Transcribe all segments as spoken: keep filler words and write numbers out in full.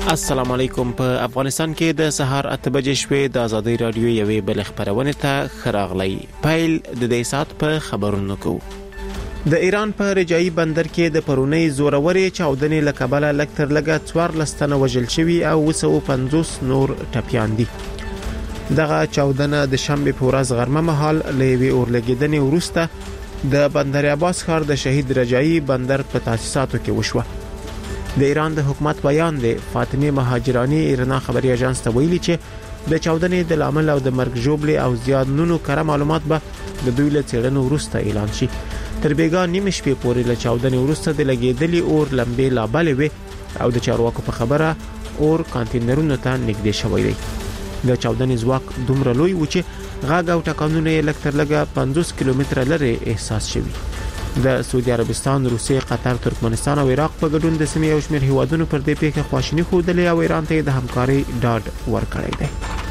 السلام علیکم. په افغانستان کې د سهار اته بجې شوې د ازادي رادیو یوې بل خبرونه ته خراغلی پایل د دې سات په خبرونو کو. د ایران په رجایی بندر کې د پرونی زوروري چاودنې لکبله لکتر لګه څوار لستنه وژل شوی او وسو پنځوس نور ټپیان دي. دغه چاودنه د شنبه په ورځ غرمه مهال لوي اورلګیدنې وروسته د بندر عباس ښار د شهید رجایی بندر په تاسیساتو کې وشوه. د ایران د حکومت بیان دی فاطمه مهاجرانی ایرنا خبري اژانس ته ویلي چې د چاودنې د لامل او د مرګ جوړلې او زیانونو کره معلومات به د دوی له څېړنو وروسته اعلان شي. تر بیګا نیمه شپې پورې له چاودنې وروسته د لګیدلې اور لمبې لا بلې وي او د چارواکو په خبره اور کانټینرونو ته نږدې شوی دی. د چاودنې ځواک دومره لوی و چې غاګ او ټکانونه یې لکتر لګه پنځوس کیلومتره لري احساس شوی. د سعودي عربستان، روسیې، قطر، ترکمنستان او عراق په ګډون د سیمې او شمېر هیوادونو پر دې پیښه خواشینی خوده او ایران ته د همکاري ډاډ ورکړی دی.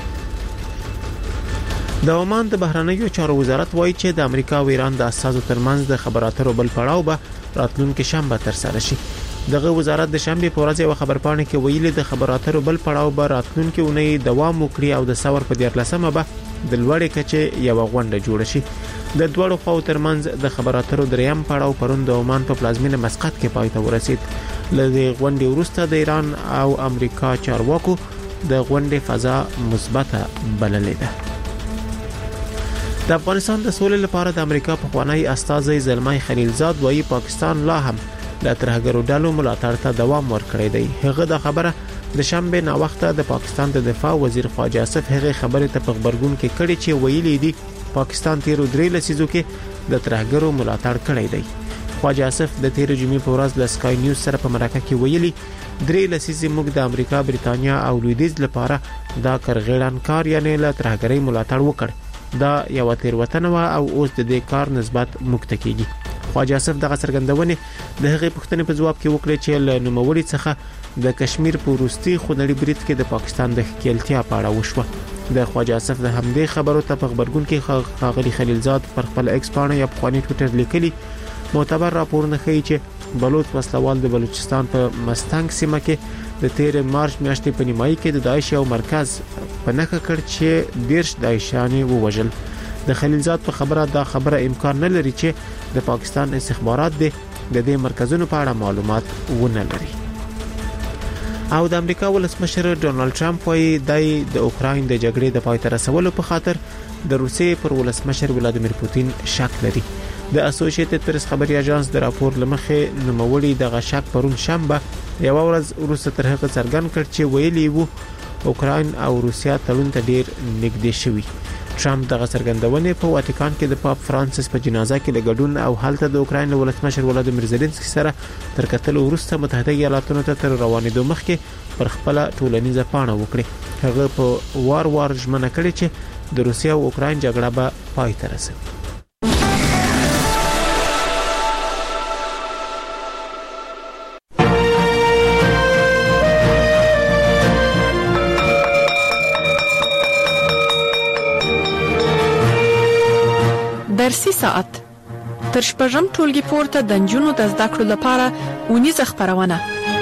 د عمان د بهرنیو چارو وزارت وایي چې د امریکا او ایران د اساسو ترمنځ د خبراتو بل پړاو به راتلونکي شنبه تر سره شي. دغه وزارت د شنبه په ورځ یو خبرپاڼه کې ویلي د خبراتو بل پړاو به راتلونکي اونۍ دوام وکړي او د ثور په دیارلسمه به د لوړې کچې یو غونډه جوړه شي. د دوړو خواو ترمنځ د خبراتو دریم پړاو پرون د عمان په پلازمینه مسقط کې پای ته ورسید. لږ غونډې وروسته د ایران او امریکا چارواکو د غونډې فضا مثبته بللې ده. د افغانستان د سولې لپاره د امریکا په خوانی استازي زلمای خلیلزاد وایي پاکستان لا هم د ترهګرو ډلو ملاتړ ته دوام ورکړی دی. هغه د خبره د شنبه نا وخته د پاکستان د دفاع وزیر خواجه اسف هغه خبره ته په خبرګون کې کړي چې ویلي دي پاکستان تیرو درې لسیزو کې د ترهګرو ملاتړ کړی دی. خواجه اسف د تیر جمعې په ورځ د سکای نیوز سره په مرکه کې ویلي درې لسیزې موږ د امریکا، بریتانیا او لویدیځ لپاره دا کرغیړان کار یعنی له ترهګرۍ ملاتړ وکړ. دا یو تیروتنه و او اوس د دې کار نسبت موږ ته کیږي. خواجه اسف دغه څرګندونه د هغې پوښتنې په جواب کې وکړه چې له نوموړي څخه د کشمیر په وروستي خونړي برید کې د پاکستان د ښکېلتیا په اړه وشوه. د خواجه اسف د همدې خبرو ته په خبرګون کې ښاغلي خلیلزاد پر خپل ایکس پاڼه یا پخواني ټویټر لیکلي معتبر راپورونه ښیي چې بلوچ وسلوال د بلوچستان په مستنګ سیمه کې د تیر مارچ میاشتې په نیمایي کې د داعش یو مرکز په نښه کړ چې دیرش داعشیان ووژل. د خلیلزاد په خبره دا خبره امکان نه لري چې د پاکستان استخبارات د دې مرکزونو په اړه معلومات ونه لري. او د امریکا ولسمشر ډونالد ټرمپ وايي د اوکراین د جګړې د پای ته رسولو په خاطر د روسیې پر ولسمشر ولادیمیر پوتین شک لري. د اسوسییټډ پریس خبري اژانس د راپور لمخې نوموړي د غشک پرون شنبه یو ورځ وروسته تر هغه څرګند کړ چې ویلي وو اوکراین او روسیا تړون ته ډیر نږدې شوي. ټرمپ دغه څرګندونه په واتیکان کې د پاپ فرانسیس په جنازه کې لګډون او هلته د اوکراین ولسمشر ولادیمیر زيلنسکي سره تر کتل وروسته متحده ایالاتونو ته تر روانېدو مخکې پر خپل ټولنیزه پاڼه وکړي. هغه په وار وار ژمنه کړې چې د روسیا او اوکراین جګړه به پای ته رسوي. درسي ساعت تر شپږم ټولګي پورته د نجونو د زده کړو لپاره اونیزه خپرونه.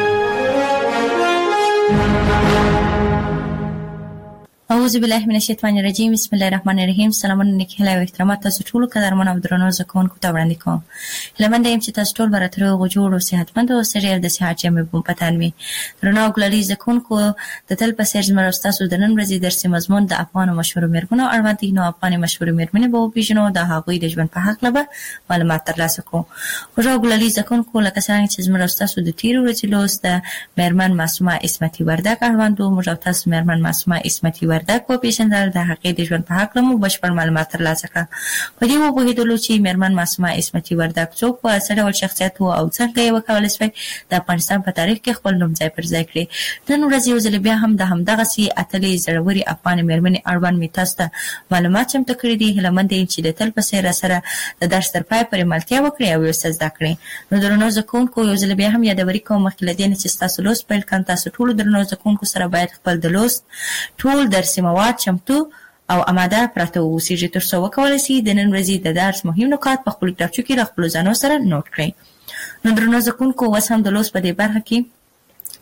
اعوذ بالله من الشیطان الرجیم. بسم الله الرحمن الرحیم. سلامونه نیکی هیله او احترامات تاسو ټول قدرمن او درنو زده کوونکو ته وړاندې کوم. هیله یم چې تاسو ټول به تر هغو جوړ او صحتمند اوسئ او د صحت جامې به مو په تن وي. درنو او ګلالي زده کوونکو د تل په څېر زموږ ستاسو د نن ورځې درسي مضمون د افغانو مشهورو مېرمنو اړوند دی. نو افغاني مشهورې مېرمنې به وپېژنو، د هغوی د ژوند په هکله به معلومات ترلاسه کړو. خوږو او ګلالي زده کوونکو لکه څرنګه چې زموږ ستاسو د تېرې ورځې لوست د مېرمن معصومه عصمتي وردګ اړوند و. موږ او تاسو مېرمن معصومه عصمتي وردګ وپېژندل، د هغې د ژوند په هکله مو بشپړ معلومات ترلاسه کړه. په دې وپوهېدلو چې مېرمن معصومه عصمتي وردګ څوک وه، څه ډول شخصیت و او څنګه یې وکولی سوی د افغانستان په تاریخ کې خپل نوم ځای پر ځای کړي. نن ورځ یو ځل بیا هم د همدغسې اتلې زړورې افغانې مېرمنې اړوند مې تاسو ته معلومات چمتو کړي دي. هیله مند یم چې د تل په څېر راسره د درس تر پایه پورې ملتیا وکړئ او یو څه زده کړئ. نو درنو زده کوونکو یو ځل بیا هم یادوري کوم مخکې له دې نه چې ستاسو لوست پیل کړم، تاسو ټولو درنو زده کوونکو سره باید خپل د لوست ټول درسي مواد چمتو او اماده پراته واوسیږي تر څو وکولی شي د نن ورځې د درس مهم نکات په خپلو کتابچو کې له خپلو ځانو سره نوټ کړئ. نو درنو زده کوونکو اوس هم د لوست په دې برخه کې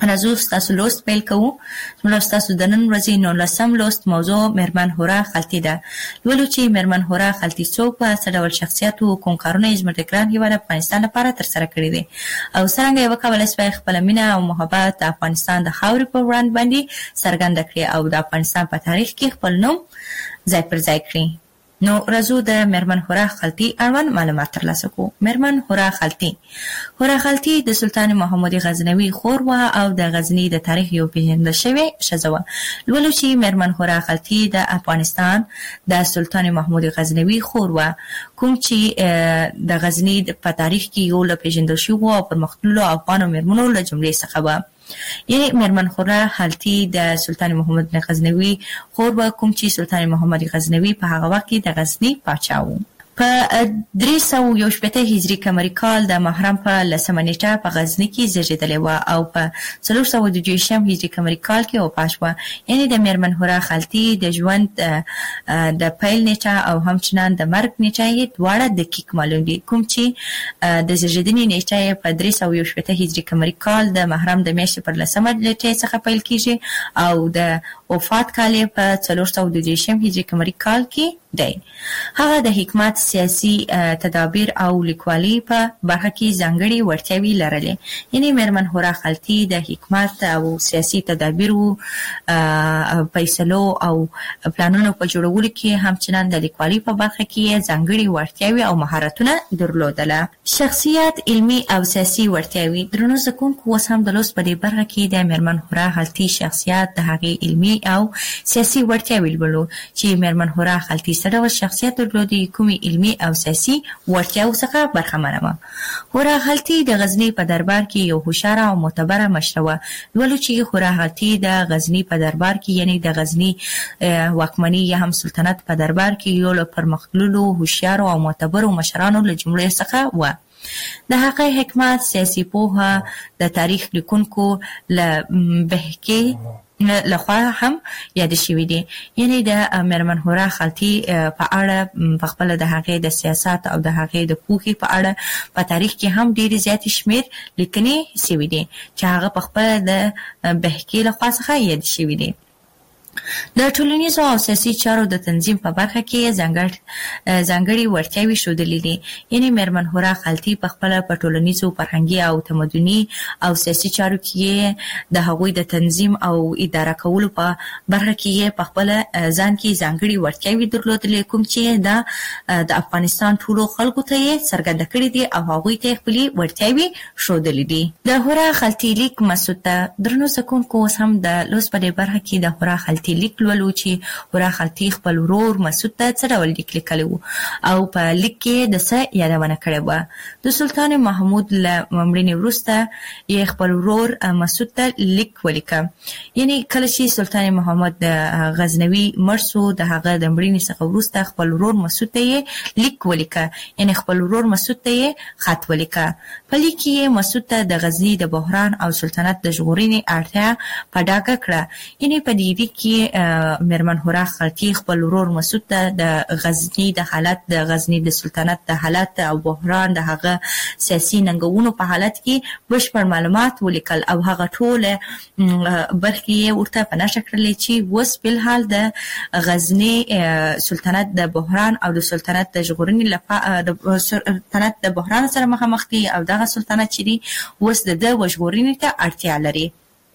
راځو ستاسو لوست پیل کوو. زموږ ستاسو د نن ورځې نولسم لوست موضوع میرمن هورا خلطي ده. لولو چې میرمن هورا خلطي څوک په څه ډول شخصیت او کوم کارونه یې زموږ د ګران هېواد افغانستان لپاره ترسره کړي دي او څرنګه یې وکولی شوی خپله مینه او محبت د افغانستان د خاورې په وړاندې باندې څرګنده کړي او د افغانستان په تاریخ کې خپل نوم ځای پر ځای کړي. نو راځو د میرمن هورا خلطي اړوند معلومات ترلاسه کوو. میرمن هورا خلطي هورا خلطي د سلطان محمود غزنوي خور وه او د غزني د تاریخ یو پیژندل شوې ښځه وه. لولو چې میرمن هورا خلطي د افغانستان د سلطان محمود غزنوي خور وه، کوم چې د غزني په تاریخ کې یو له پیژندل شوو او پرمختللو افغانو میرمنو له جملې څخه وه. یعنی میرمن هورا خلطي د سلطان محمود غزنوي خور وه، کوم چې سلطان محمد غزنوي په هغه وخت کې د غزني پاچا و. په درې سوه یو شپېته هجري قمري کال د محرم په لسمه نیټه په غزني کې زیږېدلې وه او په څلور سوه دوه دېرشم هجري قمري کال کې وفات شوه. یعنې د میرمن هورا خلطي د ژوند د پیل نیټه او همچنان د مرګ نیټه یې دواړه دقیق معلوم دي، کوم چې د زیږېدنې نیټه یې په درې سوه یو شپېته هجري قمري کال د محرم د میاشتې پر لسمه نیټې څخه پیل کېږي او د وفات کال یې په څلور سوه دوه دېرشم هجري قمري کال کې دی. هغه د حکمت، سیاسي تدابیر او لیکوالي په برخه کې ځانګړي وړتیاوې لرلې. یعنې میرمن هورا خلطي د حکمت او سیاسي تدابیرو، فیصلو او پلانونو په جوړولو کې همچنان د لیکوالي په برخه کې ځانګړي وړتیاوې او مهارتونه درلودله. شخصیت، علمي او سیاسي وړتیاوې. درنو زده کوونکو، اوس هم د لوست په دې برخه کې د میرمن هورا خلطي شخصیت، د هغې علمي او سیاسي وړتیاوې لولو چې میرمن هورا خلطي څه ډول شخصیت درلودي، کومې علمي او سیاسي وړتیاوو څخه برخمنه وه. هورا خلطي د غزني په دربار کې یو هوښیاره او معتبره مشره وه. لولو چې هورا خلطي د غزني په دربار کې، یعنې د غزني واکمني یا هم سلطنت په دربار کې یو له پرمختللو هوښیارو او معتبرو مشرانو له جملې څخه وه. د هغې حکمت، سیاسي پوهه د تاریخ لیکونکو له بهکې لخوا هم یاد شوي دي. یعنې د میرمن هورا خلطي په اړه په خپله د هغې د سیاست او د هغې د پوهې په اړه په تاریخ کې هم ډېرې زیاتې شمېر لیکنې شوي دي چې هغه په خپله د بهکې لخوا څخه یاد شوي دي. د ټولنیزو او سیاسي چارو د تنظیم په برخه کې ځانګړي وړتیاوې ښودلې دي. یعنې میرمن هورا خلطي په خپله په ټولنیزو، فرهنګي او تمدني او سیاسي چارو کې د هغوی د تنظیم او اداره کولو په برخه کې په خپله ځان کې ځانګړي وړتیاوې درلودلې، کوم چې د افغانستان ټولو خلکو ته یې څرګنده کړي دي او هغوی ته یې خپلې وړتیاوې ښودلې دي. د هورا خلطي لیک مسعود ته. درنو زده کوونکو، اوس هم د لوست په دې برخه کې د هورا خلطي لیک لولو چې هورا خلطي خپل ورور مسعود ته څه ډول لیک لیکلی و او په لیک کې د څه یادونه کړې وه. د سلطان محمود له مړینې وروسته یې خپل ورور مسعود ته لیک ولیکه. یعنې کله چې سلطان محمد غزنوي مړ سو، د هغه د مړینې څخه وروسته خپل ورور مسعود ته یې لیک ولیکه. یعنې خپل ورور مسعود ته یې خط ولیکه. په لیک کې یې مسعود ته د غزني د بحران او سلطنت د ژغورنې اړتیا په ډاګه کړه. یعنې په دې لیک کې میرمن هورا خلطي خپل ورور مسعود ته د غزني د حالت، د غزني د سلطنت د حالت او بحران، د هغه سیاسي ننګونو په حالت کې بشپړ معلومات ولیکل او هغه ټوله برخې یې ورته په نښه کړلې چې اوس فلحال د غزني سلطنت د بحران او د سلطنت د ژغورنې لپاره د سلطنت د بحران سره مخامخ دي او دغه سلطنت چې دی اوس د ده وژغورنې ته اړتیا لري.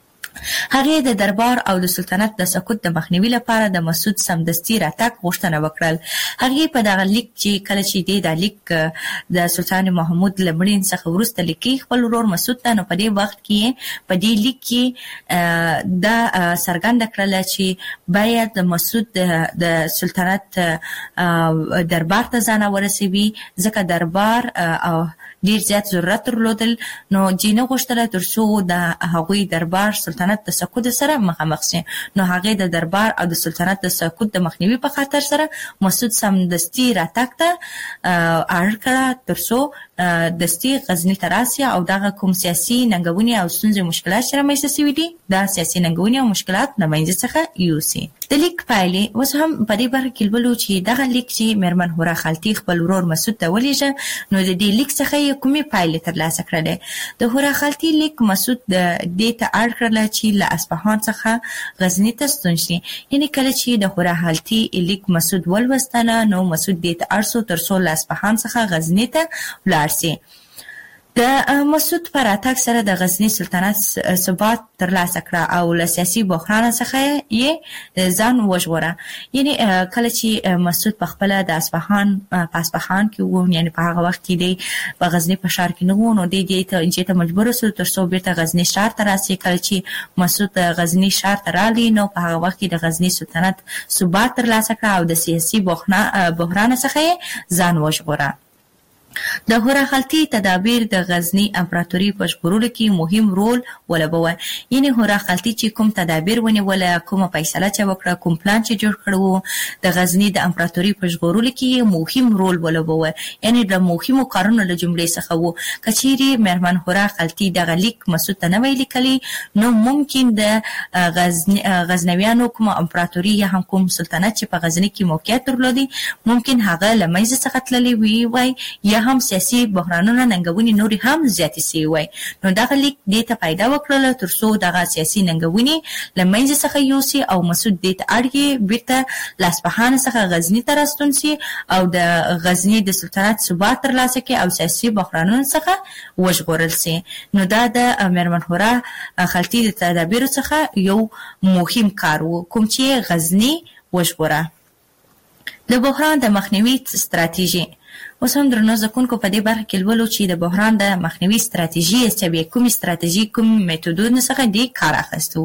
هغې د دربار او د سلطنت د سقوط د مخنیوي لپاره د مسعود سمدستي راتګ غوښتنه وکړل. هغې په دغه لیک چې کله چې دی دا لیک د سلطان محمود له مړینې څخه وروسته لیکي خپل ورور مسعود ته، نو په دې وخت کې په دې لیک کې دا څرګنده کړله چې باید د مسعود د سلطنت دربار ته ځان ورسوي، ځکه دربار او ډیر زیات ضرورت درلودل. نو جینه غوښتله تر څو د هغوی دربار سلطنت د سقوط سره مخامخ شي. نو هغې د دربار او د سلطنت د سقوط د مخنیوي په خاطر سره مسعود سمدستي راتګ ته اړ کړه تر څو دستي غزني ته راسي او دغه کوم سیاسي ننګونې او ستونزې مشکلات چې رامنځته شوي دي دا سیاسي ننګونې او مشکلات له منځه څخه یوسي. د لیک پایلې اوس هم په دې برخه کې ولولو چې دغه لیک چې میرمن هورا خالتي خپل ورور مسعود ته ولېږه نو د دې لیک څخه یې کومې پایلې ترلاسه کړلې. د هورا خالتي لیک مسعود د دې ته اړ کړل چې له اصفهان څخه غزني ته ستون شي. یعنې کله چې د هورا خالتي لیک مسعود ولوستله نو مسعود دې ته اړ شو تر څو له اصفهان څخه غزني ته ولاړ شي. د مسعود پر راتګ سره د غزني سلطنت ثبات ترلاسه کړ او له سیاسي بحران څخه یې ځان وژغوره. یعنی کله چې مسعود په خپل د اصفهان په اصفهان کې وو، یعنی په هغه وخت کې دی په غزني په ښار کې نه وو، نو دی دې ته چې ته مجبور شو تر څو بیرته غزني ښار ته راسي. کله چې مسعود غزني ښار ته راغی نو په هغه وخت کې د غزني سلطنت ثبات ترلاسه کړ او د سیاسي بحران څخه یې ځان وژغوره. د هورا خالتي تدابیر د غزني امپراتوري په ژغورلو کې مهم رول ولوباوه. یعنی هورا خالتي چې کوم تدابیر ونیوله، کومه فیصله چې وکړه، کوم پلان چې جوړ کړو د غزني د امپراتوري په ژغورلو کې مهم رول ولوباوه. یعنی د مهمو کارونو له جملې څخه وو. کچېرې میرمن هورا خالتي دغه لیک مسعود ته نه وی لیکلی نو ممکن د غزني غزنویانو کومه امپراتوري یا هم کوم سلطنت چې په غزني کې موقعیت درلودي ممکن هغه له منځه څخه تللی وي وای یا هم سیاسي بحرانونه ننګونې نورې هم زیاتې سوي وای. نو دغه لیک دې ته پیدا وکړله تر څو دغه سیاسي ننګونې له منځه څخه یوسي او مسعود دې ته اړ یې بیرته له اصفهان څخه غزني ته راستون سي او د غزني د سلطنت ثبات ترلاسه کړي او سیاسي بحرانونو څخه وژغورل سي. نو دا د میرمن هورا خالتي د تدابیرو څخه یو مهم کار و کوم چې غزني وژغوره. د بحران د مخنیوي ستراتیژي اوس هم درنو زکونکو په دې برخه کې لولو چې د بحران د مخنیوي ستراتیژي څه کومې ستراتیژي کوم میتودونه څخه دی کار اخیستو.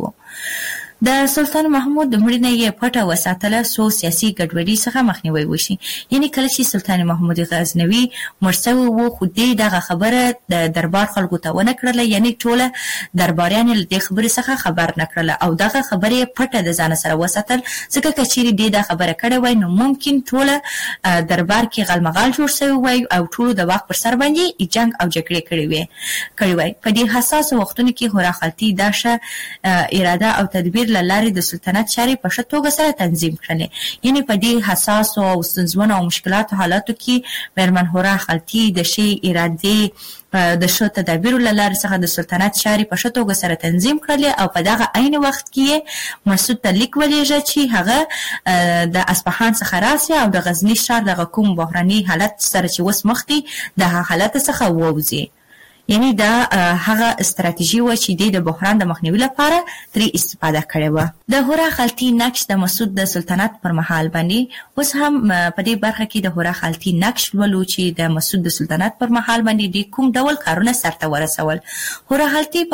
د سلطان محمود د مړینې یې پټه وساتله څو سیاسي ګډوډۍ څخه مخنیوي وشي. یعنی کله چې سلطان محمود غزنوي مړ شوی و خو دې دغه خبره د دربار خلکو ته ونه کړله، یعنی ټوله درباریان له دې خبرې څخه خبر نه کړله او دغه خبرې پټه د ځان سره وساتل. ځکه که چیرې دې دا خبره کړې وای نو ممکن ټوله دربار کې غلمغال جوړ شوی وای او ټولو د واک پر سر باندې جنگ او جګړې کړې وای کړې وای. په دې حساس وختونو کې هورا خالتي دا ښه اراده او تدبیر له لارې د سلطنت چارې په ښه توګه سره تنظیم کړلې. یعنې په دې حساسو او ستونزمنو او مشکلاتو حالاتو کې میرمن هورا خالتي د ښې ارادې د ښه تدابیرو له لارې څخه د سلطنت چارې په ښه توګه سره تنظیم کړلې او په دغه عین وخت کې مسعود ته لیک ولېږه چې هغه د اصفهان څخه راسي او د غزني ښار دغه کوم بحراني حالت سره چې اوس مخ دی د هغه حالت څخه ووځي. یعنی دا هغه استراتیژي و چې د بحران د مخنیوي لپاره ترې استفاده کړې وه. د هورا خالتي نقش د مسعود د سلطنت پر مهال باندې اوس هم په دې برخه کې د هورا خالتي نقش ولولو چې د مسعود د سلطنت پر مهال باندې د کوم ډول کارونه سرته ورسول. هورا خالتي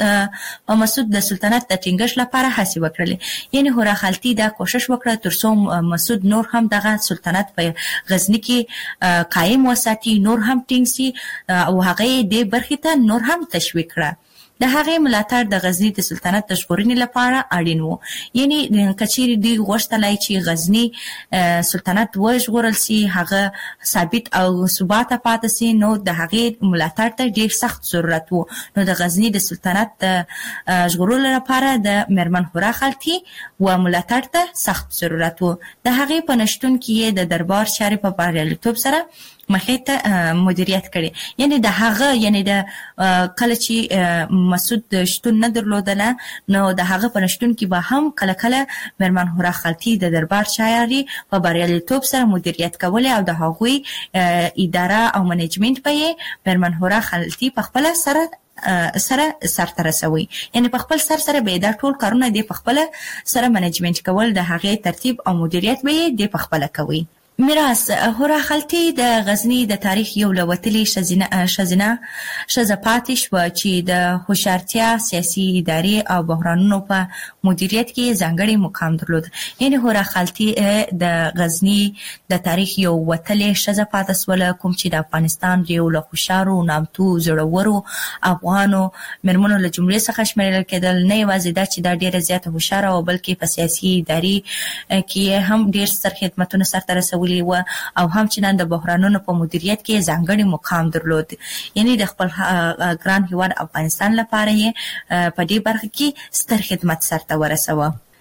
په مسعود د سلطنت د ټینګښت لپاره هڅې وکړلې. یعنی هورا خالتي دا کوشش وکړه تر څو مسعود نور هم دغه سلطنت په غزني کې قایم وساتي، نور هم ټینګ سي او هغه دې برخې ته نور هم تشویق کړه. د هغې ملاتړ د غزني د سلطنت د ژغورنې لپاره اړین و. یعنی که چیرې دوی غوښتلی چې غزني سلطنت وژغورل سي، هغه ثابت او ثباته پاتې سي، نو د هغې ملاتړ ته ډېر سخت ضرورت و. نو د غزني د سلطنت د ژغورلو لپاره د میرمن هورا خالتي و ملاتړ ته سخت ضرورت و. د هغې په نشتون کې یې د دربار چارې په بریالیتوب سره مخې ته مدیریت کړي. یعنی د هغه یعنی د کله چې مسعود شتون نه درلودله نو د هغه په نشتون کې به هم کله کله میرمن هورا خالتي د دربار چارې په بریالیتوب سره مدیریت کولې او د هغوی اداره او منیجمنت به یې میرمن هورا خالتي په خپله سره سره سرته رسوي. یعنی په خپل سر سره به دا ټول کارونه دی په خپله سره منیجمنت کول، د هغې ترتیب او مدیریت به یې دی په خپله کوي. میراث هورا خالتي د غزني د تاریخ یو له وتلې ښځینه ښځه پاتې شوه چې د هوښیارتیا، سیاسي ادارې او بحرانونو په مدیریت کې ځانګړی مقام درلود. یعنې هورا خالتي د غزني د تاریخ یو وتلې ښځه پاتې شوله کوم چې د افغانستان د یو له هوښیارو، نامتو، زړورو افغانو مېرمنو له جملې څخه شمیرل کېدل. نه یوازې دا چې دا ډېره زیاته هوښیاره وه بلکې په سیاسي ادارې کې هم ډېر ستر خدمتونه سرته رسولي و او هم چې نن د بحرانونو په مدیریت کې ځانګړی مقام درلود. یعنی د خپل ګران هیواد افغانستان لپاره یې په دې برخه کې ستر خدمت سرته ورسوه.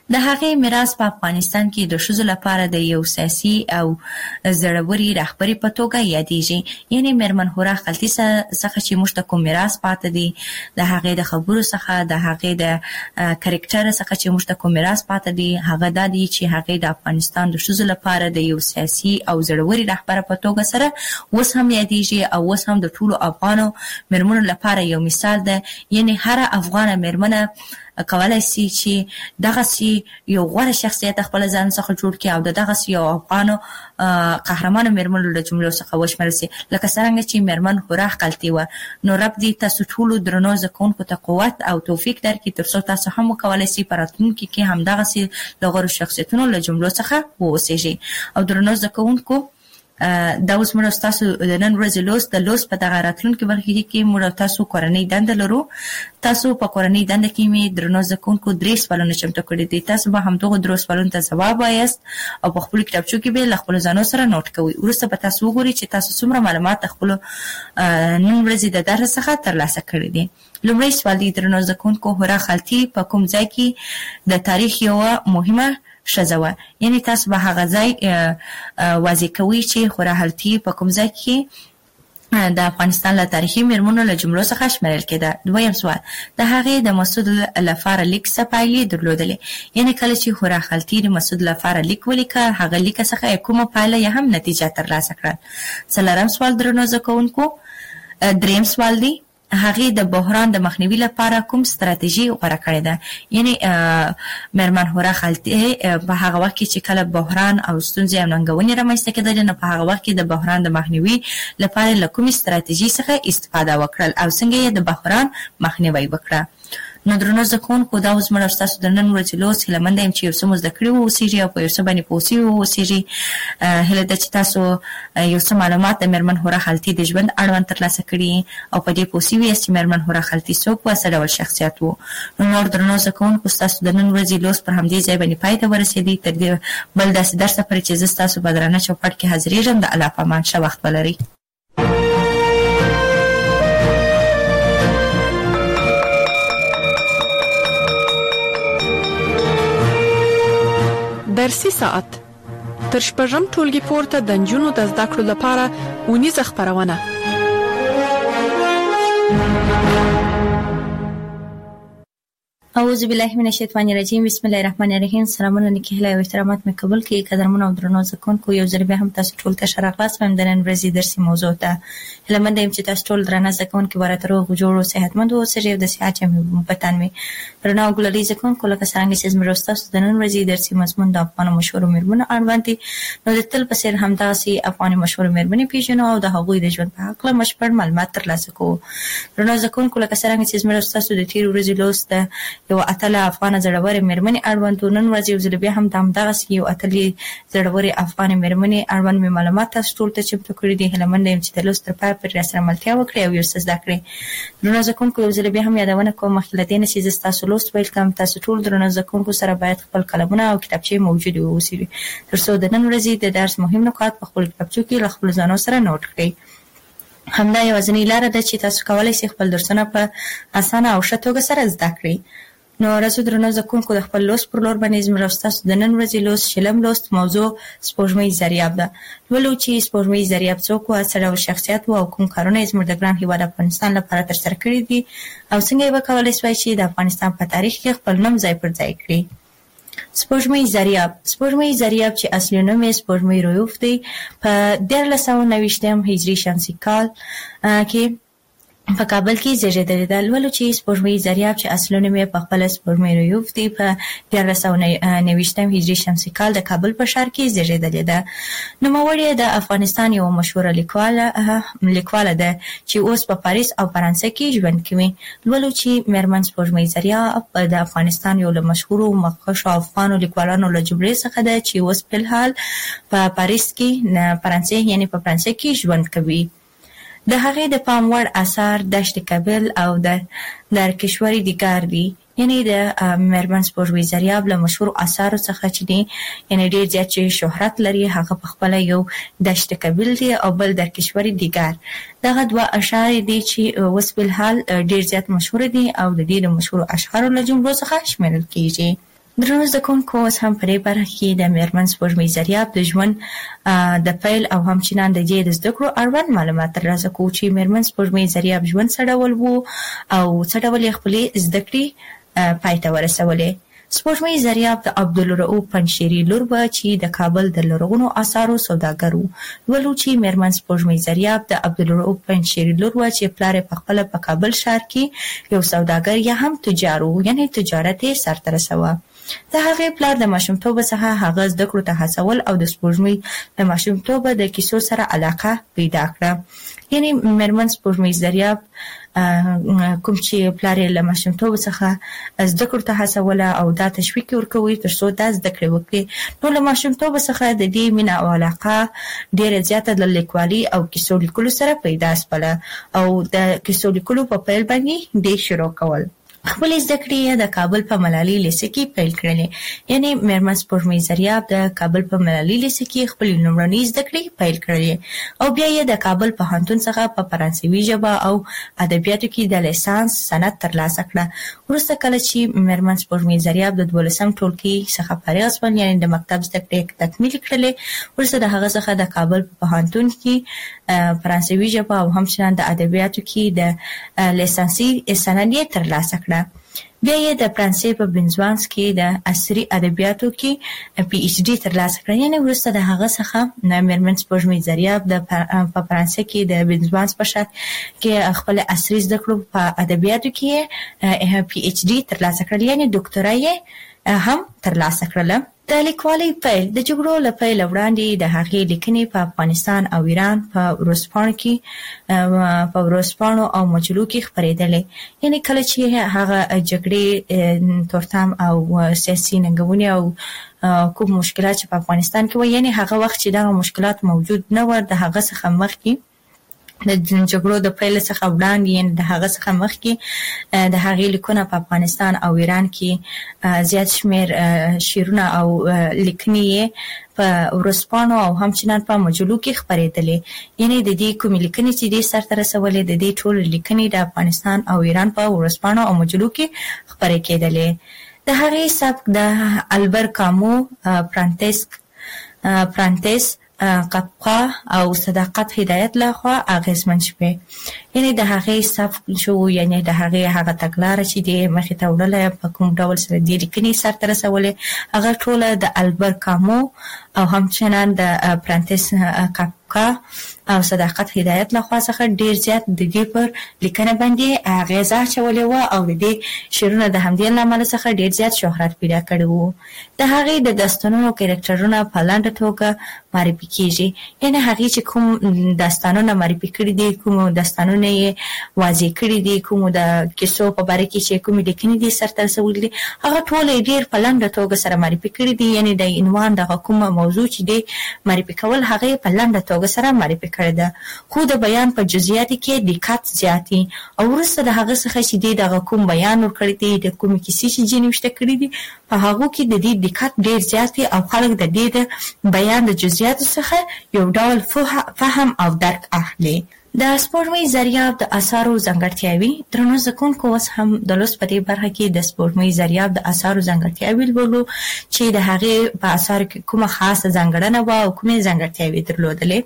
د هغې میراث په افغانستان کې د ښځو لپاره د یو سیاسي او زړوري رهبري په توګه یادېږي. یعنې میرمن هورا خلطي څخه چې موږ ته کوم میراث پاتې دی، د هغې د خبرو څخه، د هغې د کرکټر څخه چې موږ ته کوم میراث پاتې دی، هغه دا دی چې هغې د افغانستان د ښځو لپاره د یو سیاسي او زړوري رهبره په توګه سره اوس هم یادېږي او اوس هم د ټولو افغانو میرمنو لپاره یو مثال ده. یعنې هره افغانه میرمنه کولای شي چې دغسې یو غوره شخصیت خپل ځان څخه جوړ کړي او د دغسې یو افغانو قهرمانو میرمنو له جملو څخه وشمېرل شي، لکه څرنګه چې میرمن هورا خلطي وه. نو رب دې تاسو ټولو درنو زده کوونکو ته قوت او توفیق درکړي تر څو تاسو هم وکولای شئ په راتلونکي کې همدغسې له غوره شخصیتونو له جملو څخه واوسېږئ. او درنو زده کوونکو، دا اوس موږ ستاسو د نن ورځې لوست د لوست په دغه راتلونکي برخه کې موږ تاسو کورنۍ دنده لرو. تاسو په کورنۍ دنده کې مې درنو زده کوونکو درې سوالونه چمتو کړي دي. تاسو به همدغو درو سوالونو ته ځواب وایاست او په خپلو کتابچو کې به له خپلو ځانو سره نوټ کوئ. وروسته به تاسو وګورئ چې تاسو څومره معلومات د خپلو نن ورځې د درس څخه ترلاسه کړي دي. لومړی سوال دی، درنو زده کوونکو، هورا خلطي په کوم ځای کې د تاریخ یوه مهمه ښځه وه؟ یعنې تاسو به هغه ځای واضح کوئ چې هورا خلطي په کوم ځای کې د افغانستان له تاریخي میرمنو له جملو څخه شمیرل کېده. دویم سوال، د هغې د مسعود لپاره لیک څه پایلې درلودلې؟ یعنې کله چې هورا خلطي د مسعود لپاره لیک ولیکه، هغه لیک څخه کومه پایله یا هم نتیجه ترلاسه کړه؟ څلورم سوال، درنو زده کوونکو، دریم سوال دی، هغې د بحران د مخنیوي لپاره کوم ستراتیژي غوره کړې ده؟ یعنې میرمن هورا خلطي په هغه وخت کې چې کله بحران او ستونزې او ننګونې رامنځته کېدلې، نو په هغه وخت کې د بحران د مخنیوي لپاره له کومې ستراتیژي څخه استفاده وکړل او څنګه یې د بحران مخنیوی وکړه؟ نو درنو زده کوونکو، دا اوس موږ ستاسو د نن ورځې لوست هیله منده یم چې یو څه مو زده کړي واوسېږي او په یو څه باندې پوه سوي واوسېږي. هیله ده چې تاسو یو څه معلومات د میرمن هورا خلطي د ژوند اړوند ترلاسه کړي او په دې پوه سوي یاست چې میرمن هورا خلطي څوک وه، څه ډول شخصیت و. نو نور درنو زده کوونکو، ستاسو د نن ورځې لوست پر همدې ځای باندې پای ته ورسېدی. تر دې بل داسې درسه پورې چې زه ستاسو په درانه چوپړ کې حاضرېږم، د الله په امان. ښه وخت ولرئ. درسي ساعت تر شپږم ټولګي پورته د نجونو د زده کړو لپاره ونیزه خپرونه. اعوذ بالله من الشیطان الرجیم، بسم الله الرحمن الرحیم. سلامونه نیکي هیله او احترامات مې قبول کړئ. قدرمنو او درنو زده کوونکو، یو ځل بیا هم تاسو ټول ته ښه راغلاست وایم د نن ورځې درسي موضوع ته. هیله منده یم چې تاسو ټول درانه زده کوونکي به راته روغ جوړ او صحتمند واوسئ او د صحت جامې په تن وي. درنو او ګلالي زده کوونکو، لکه څرنګه چې زموږ ستاسو د نن ورځې درسي مضمون د افغانو مشهورو میرمنو اړوند دی، نو د تل په څېر همدغسې افغاني مشهورو میرمنې پېژنو او د هغوی د ژوند په هکله بشپړ معلومات ترلاسه کوو. درنو زده کوونکو، لکه څرنګه چې زموږ ستاسو د تېرې ورځې لوست د یو اتله افغانه زړورې میرمنې اړوند و، نن ورځ یو ځل بیا هم د همدغسې یو اتلې زړورې افغانې میرمنې اړوند مې معلومات تاسو ټول ته چمتو کړي دي. هیله منده یم چې د لوست تر پایه پورې راسره ملتیا وکړئ او یو څه زده کړئ. درنو زده کوونکو، یو ځل بیا هم یادونه کوم مخکې له دې نه چې زه ستاسو لوست پیل کړم، تاسو ټول درنو زده کوونکو سره باید خپل قلمونه او کتابچې موجودې واوسي تر څو د نن ورځې د درس مهم نکات په خپلو کتابچو کې له خپلو ځانو سره نوټ کړئ. همدا یوازینۍ لاره ده چې تاسو کولی شئ خپل درسونه په اسانه او ښه توګه سره زده کړئ. نو راځو درنو زده کوونکو، د خپل لوست پر لور باندې زموږ ستاسو د نن ورځې لوست شلم لوست موضوع سپوږمۍ زریاب ده. لولو چې سپوږمۍ زریاب څوک وه، څه ډول شخصیت و او کوم کارونه یې زموږ د ګران هېواد افغانستان لپاره ترسره کړي دي او څنګه یې وکولی سوای چې د افغانستان په تاریخ کې خپل نوم ځای پر ځای کړي. سپوږمۍ زریاب سپوږمۍ زریاب چې اصلي نوم یې سپوږمۍ رویوف دی، په دیارلس سوه نوېشتم هجري شمسي کال کې په کابل کې زیږېدلې ده. لولو چې سپوږمۍ زریاب چې اصلي نوم یې پخپله سپوږمۍ رویوف دی، په دیارلس سوه نوېشتم هجري شمسي کال د کابل په ښار کې زیږېدلې ده. نوموړې د افغانستان یوه مشهوره لیکواله لیکواله ده چې اوس په پاریس او فرانسه کې ژوند کوي. لولو چې میرمن سپوږمۍ زریاب د افغانستان یو له مشهورو مخکښو افغانو لیکوالانو له جملې څخه ده چې اوس فلحال په پاریس کې فرانسې یعنې په فرانسه کې ژوند کوي. د هغې د پام وړ اثار دشت کابل او د درکشوري دیګار دي. یعنې د میرمن سپوږمۍ زریاب له مشهورو اثارو څخه چې دي یعنې ډېر زیات چې شهرت لري، هغه پخپله یو دشت کابل دی او بل درکشوري دیګار. دغه دوه اشعار دي چې اوس فلحال ډېر زیات مشهوره دي او د دې د مشهورو اشعارو له جملو څخه شمیرل کېږي. درنو زده کوونکو اوس هم په دې برخه کې د میرمن سپوږمۍ زریاب د ژوند د پیل او همچنان د دې د زده کړو اړوند معلومات ترلاسه کوو چې میرمن سپوږمۍ زریاب ژوند څه ډول وو او څه ډول یې خپلې زده کړې پای ته ورسولې. سپوږمۍ زریاب د عبدالرؤف پنجشیري لور وه چې د کابل د لرغونو آثارو سوداګر و. ولو چې میرمن سپوږمۍ زریاب د عبدالرؤف پنجشیري لور وه چې پلار یې پخپله په کابل ښار کې یو سوداګر یا هم تجار و، یعنې تجارت یې سرته رسوه. د هغې پلار د ماشومتوبه څخه هغه زده کړو ته هڅول او د سپوږمۍ د ماشومتوبه د کیسو سره علاقه پیدا کړه. یعنې میرمن سپوږمۍ زریاب کوم چې پلار یې له ماشومتوبه څخه زده کړو ته هڅوله او دا تشویق یې ورکوي تر څو دا زده کړې وکړي، نو له ماشومتوبه څخه د دې مینه او علاقه ډېره زیاته د لیکوالي او کیسو لیکلو سره پیدا شوله او د کیسو لیکلو په پیل باندې دې شروع کول. خپلې زده کړې د کابل په ملالي لیسه کې پیل کړلې. یعنې میرمن سپوږمۍ زریاب د کابل په ملالي لیسه کې خپلې لومړنۍ زده کړې پیل کړلې او بیا یې د کابل پوهنتون څخه په فرانسوي ژبه او ادبیاتو کې د لیسانس سند ترلاسه کړه. وروسته کله چې میرمن سپوږمۍ زریاب د دولسم ټولګي څخه فارغه شوه، یعنې د مکتب زده کړې تکمیل کړلې، وروسته د هغه څخه د کابل په پوهنتون کې فرانسوي ژبه او همچنان د ادبیاتو کې د لیسانسي سند یې ترلاسه کړه. بیا یې د فرانسې په بنزوانس کې د عصري ادبیاتو کې پی ایچ ډي ترلاسه کړه. یعنې وروسته د هغه څخه میرمن سپوږمۍ زریاب د په فرانسې کې د بنزوانس په ښار کې خپل عصري زده کړو په ادبیاتو کې پی ایچ ډي ترلاسه کړل، یعنې ډاکټورا یې هم ترلاسه کړله. د لیکوالۍ پیل د جګړو له پیل وړاندې د هغې لیکنې په افغانستان او ایران په ورځپاڼو کې په ورځپاڼو او مجلو کې خپرېدلې. یعنې کله چې هغه جګړې تورتم او سیاسي ننګونې او کوم مشکلات چې په افغانستان کې وو، یعنې هغه وخت چې دغه مشکلات موجود نه ول، د هغه څخه مخکې د جګړو د پیل څخه وړاندې، یعنې د هغه څخه مخکې د هغې لیکونه په افغانستان او ایران کې زیات شمېر شعرونه او لیکنې یې په ورځپاڼو او همچنان په مجلو کې خپرېدلې. یعنې د دې کومې لیکنې چې دې سرته رسولې، د دې ټولې لیکنې د افغانستان او ایران په ورځپاڼو او مجلو کې خپرې کېدلې. د هغې سبک د البر کامو، پرانتیسک پرانتیس قفقه او صداقت هدایت لخوا اغیزمن شوې. یعنې د هغې سبک شو، یعنې د هغې هغه تګلاره چې دې مخې ته وړله، په کوم ډول سره دې لیکنې سرته رسولې، هغه ټوله د البر کامو او همچنان د پرانتیس قفقه او صداقت هدایت لخوا څخه ډېر زیات د دې پر لیکنه باندې اغیزه اچولې وه او د دې شعرونه د همدې له امله څخه ډېر زیات شهرت پیدا کړی و. د هغې د داستانونو کرکټرونه په لنډه توګه معرفي کیږي. یعنې هغې چې کوم داستانونه معرفي کړي دي، کوم داستانونه یې واضح کړي دي، کوم د کیسو په باره کې چې کومې لیکنې دي سرته رسولي دي، هغه ټول یې ډېر په لنډه توګه سره معرفي کړي دي. یعنې د عنوان دغه کومه موضوع چې دی معرفي کول، هغه یې په لنډه توګه سره معرفي کړې ده، خو د بیان په جزئیاتو کې دقت زیات دي. او وروسته د هغه څخه چې دی دغه کوم بیان ورکړی دی، د کومې کیسې چې ځینې ویشته کړي دي، په هغو کې د دې دقت ډېر زیات دی او خلک د دې د بیان د جزئیاتو څخه یو ډول فهم او درک اخلي. د سپوږمۍ زریاب د آثارو ځانګړتیاوې. درنو زده کوونکو، اوس هم د لوست په دې برخه کې د سپوږمۍ زریاب د آثارو ځانګړتیاوې لولو چې د هغې په آثارو کې کومه خاصه ځانګړنه وه او کومې ځانګړتیاوې درلودلې.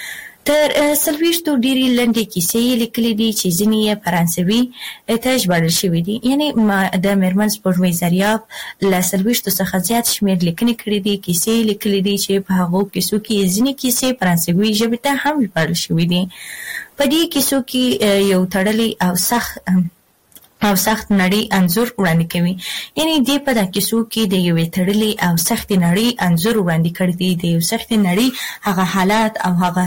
تر څلوېښتو ډېرې لنډې کیسې یې لیکلې دي چې ځینې یې فرانسوي ته ژباړل شوي دي. یعنې د میرمن سپوږمۍ زریاب له څلوېښتو څخه زیات شمېر لیکنې کړي دي، کیسې یې لیکلې دي چې په هغو کیسو کې ځینې کیسې فرانسوي ژبې ته هم ژباړل شوي دي. په دې کیسو کې یو تړلی او سخت او سخت نړۍ انځور وړاندې کوي. یعنې دې په دا کیسو کې د یوې تړلې او سختې نړۍ انځور وړاندې کړی دی. د یو سختې نړۍ هغه حالات او هغه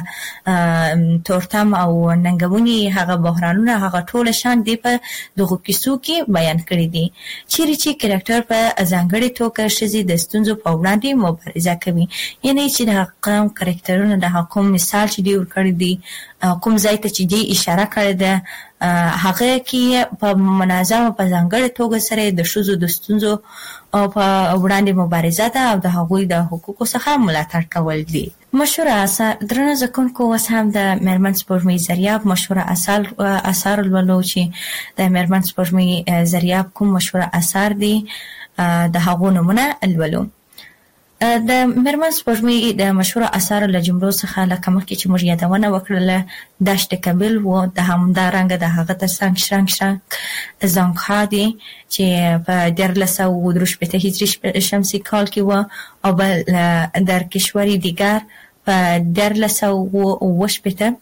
تورتم او ننګونې، هغه بحرانونه، هغه ټوله شان دې په دغو کیسو کې بیان کړي دي. چیرې چې کرکټر په ځانګړې توګه ښځې د ستونزو په وړاندې مبارزه کوي. یعنې چې د هغه قوم کرکټرونه، د هغه کوم مثال چې دې ورکړی دی، کوم ځای ته چې دې اشاره کړې ده، هغه کې په منظمه په ځانګړې توګه سره د ښځو د ستونزو په وړاندې مبارزه ده او د هغوی د حقوقو څخه ملاتړ کول دي. مشهوره اثار. درنو زده کوونکو، اوس هم د میرمن سپوږمۍ زریاب مشهوره اثار اثار لولو چې د میرمن سپوږمۍ زریاب کوم مشهوره اثار دي. د هغو نمونه لولو. د مرمن سپوږمۍ د مشهور اثارو له جملو څخه لکه مخکې چې موږ یادونه وکړله دشت کبل و، د همدارنګه د هغه ترڅنګ شرنګ شرنګ زانګها دی چې په دیارلس سوه اوه دېرش هجري شمسي کال کې و، او بل در کشوری دیگر په دیارلس سوه اوه شپېته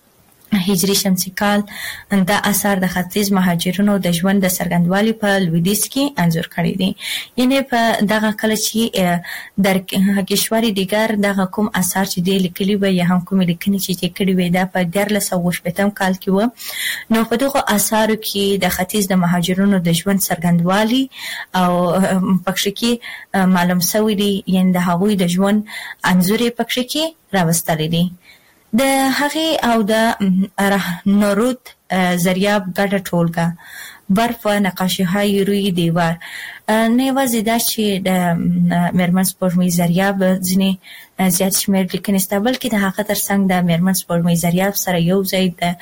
هجري شمسي کال. دا اثار د ختیځ مهاجرینو د ژوند د څرګندوالي په لویدیځ کې انځور کړی دي. یعنی په دغه کله چې در کشوری دیگر دغه کوم اثار چې دی لیکلي وي یا هم کوم لیکنې چې دی کړي وي دا په دیارلس سوه اوه شپېتم کال کې و. نو په دغه اثارو کې د ختیځ د مهاجرینو د ژوند څرګندوالي او پکښې کې معلوم شوی دی، یعنی د هغوی د ژوند انځور یې پکښې کې راوستلی دی. د هغې او د رهنورود زریاب ګډه ټولګه برف و نقاشی‌های روی دیوار. نه یوازې دا چې د میرمن سپوږمۍ زریاب ځینې زیات شمېر لیکنې شته، بلکې د هغه ترڅنګ د میرمن سپوږمۍ زریاب سره یو ځای د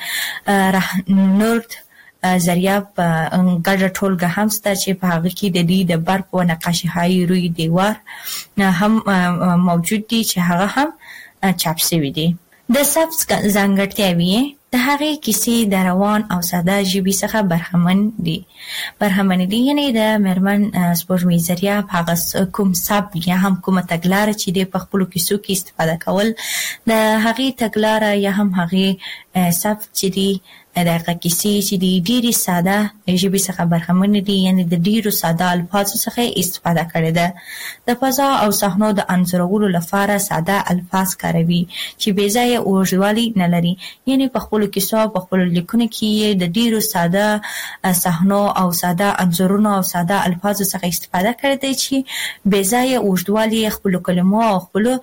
رهنورود زریاب ګډه ټولګه هم شته چې په هغه کې د دې د برف و نقاشی‌های روی دیوار هم موجود دي چې هغه هم چاپ شوي دي. د سبز ځانګړتیاوې د هغې کیسې د روان او ساده ژبې څخه برخمن دي برخمن دي یعنی د میرمن سپوږمۍ زریاب هغه کوم سبک یا هم کومه تګلاره چې د په خپلو کیسو کې استفاده کول، د هغې تګلاره یا هم هغې سبک چې دي دغه کیسې چې دي ډېرې ساده ژبې څخه برخمن دي، یعنی د ډېرو ساده الفاظو څخه استفاده کړې ده. د فضا او صحنو د انځورولو لپاره ساده الفاظ کاروي چې بې ځایه اوږدوالی نه لري، یعنی په خپلو کیسو او په خپلو لیکنو کې د ډېرو ساده صحنو او ساده انځورونو او ساده الفاظو څخه استفاده کړې ده چې بې ځایه اوږدوالی خپلو کلمو او خپلو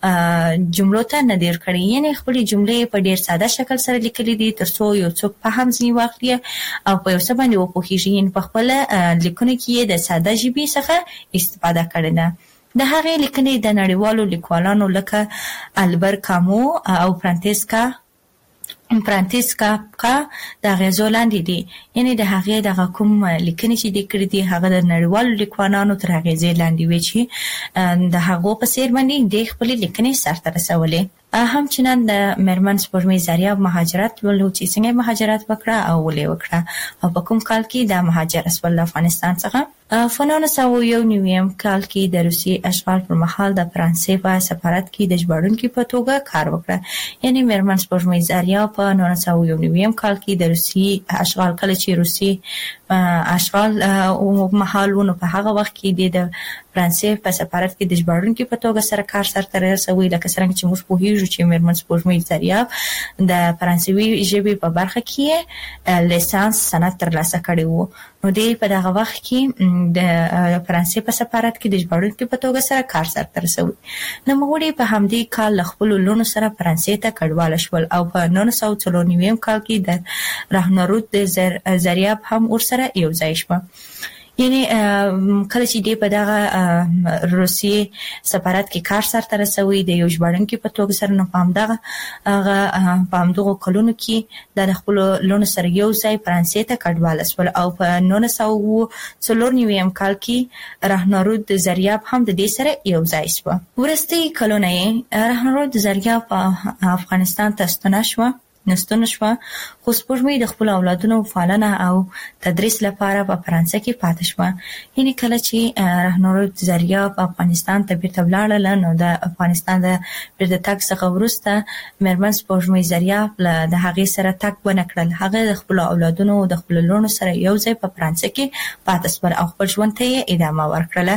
جملو ته نه ډېر کړي، یعنی خپلې جملې په ډېر ساده شکل سره لیکلي دي ترڅو یو څوک په هم ځینې واخلي او په یو څه باندې وپوهېږي، یعنې په خپله لیکنو کې یې د ساده ژبې څخه استفاده کړې ده. د هغې لیکنې د نړیوالو لیکوالانو لکه البر کامو او فرانتسکا فرانتس کافکا د اغیزو لاندې دي، یعنی د هغې دغه کوم لیکنې چې دې کړي دي هغه د نړیوالو لیکوالانو تر اغیزې لاندې وي چې د هغو په څېر باندې دې خپلې لیکنې سرته رسولې. همچنان د میرمن سپوږمۍ زریاب مهاجرت ولو چې څنګه مهاجرت وکړه او ولې وکړه او په کوم کال کې د مهاجر شول افغانستان څخه. په نولس سوه یو نویم کال کې د روسیې اشغال پر مهال د فرانسې په سفارت کې د ژباړونکي په توګه کار وکړه، یعنی میرمن سپوږمۍ زریاب په نولس سوه یو نویم کال کې د روسیې اشغال کله چې روسیې اشغال او مهال ونه په هغه وخت کې د فرانسې په سفارت کې د ژباړونکي په توګه سره کار سرته رسوي، لکه څرنګه چې موږ پوهیږو چې میرمن سپوږمۍ زریاب د فرانسوي ژبې په برخه کې لیسانس سند ترلاسه کړی و. نو دی په دغه وخت کې د فرانسې په سفارت کې د ژباړونکي په توګه سره کار سرته رسوي. نوموړي په همدې کال له خپلو لوڼو سره فرانسې ته کډواله شول او په نولس سوه څلور نویم کال کې د رهنورود زریاب هم ورسره یو ځای شوه. یعنی کله چې دی په دغه روسیې سفارت کې کار سرته رسوي د یو ژباړونکي په توګه سره، نو په همدغه په همدغو کلونو کې د خپلو لوڼو سره یو ځای فرانسې ته کډواله شول او په نولس سوه څلور نویم کال کې رهنورود زریاب هم د دې سره یو ځای شوه. وروستي کلونه یې رهنورود زریاب په افغانستان ته ستنه شوه نستونه شوه، خو سپوږمۍ د خپلو اولادونو پالنه او تدریس لپاره په فرانسه کې پاتې شوه. یعنې کله چې رهنورود زریاب افغانستان ته بیرته ولاړله نو د افغانستان د بیرته تګ څخه وروسته میرمن سپوږمۍ زریاب له د هغې سره تګ ونه کړل. هغه د خپلو اولادونو او د خپلو لوڼو سره یو ځای په فرانسه کې پاتې شول او خپل ژوند ته یې ادامه ورکړله.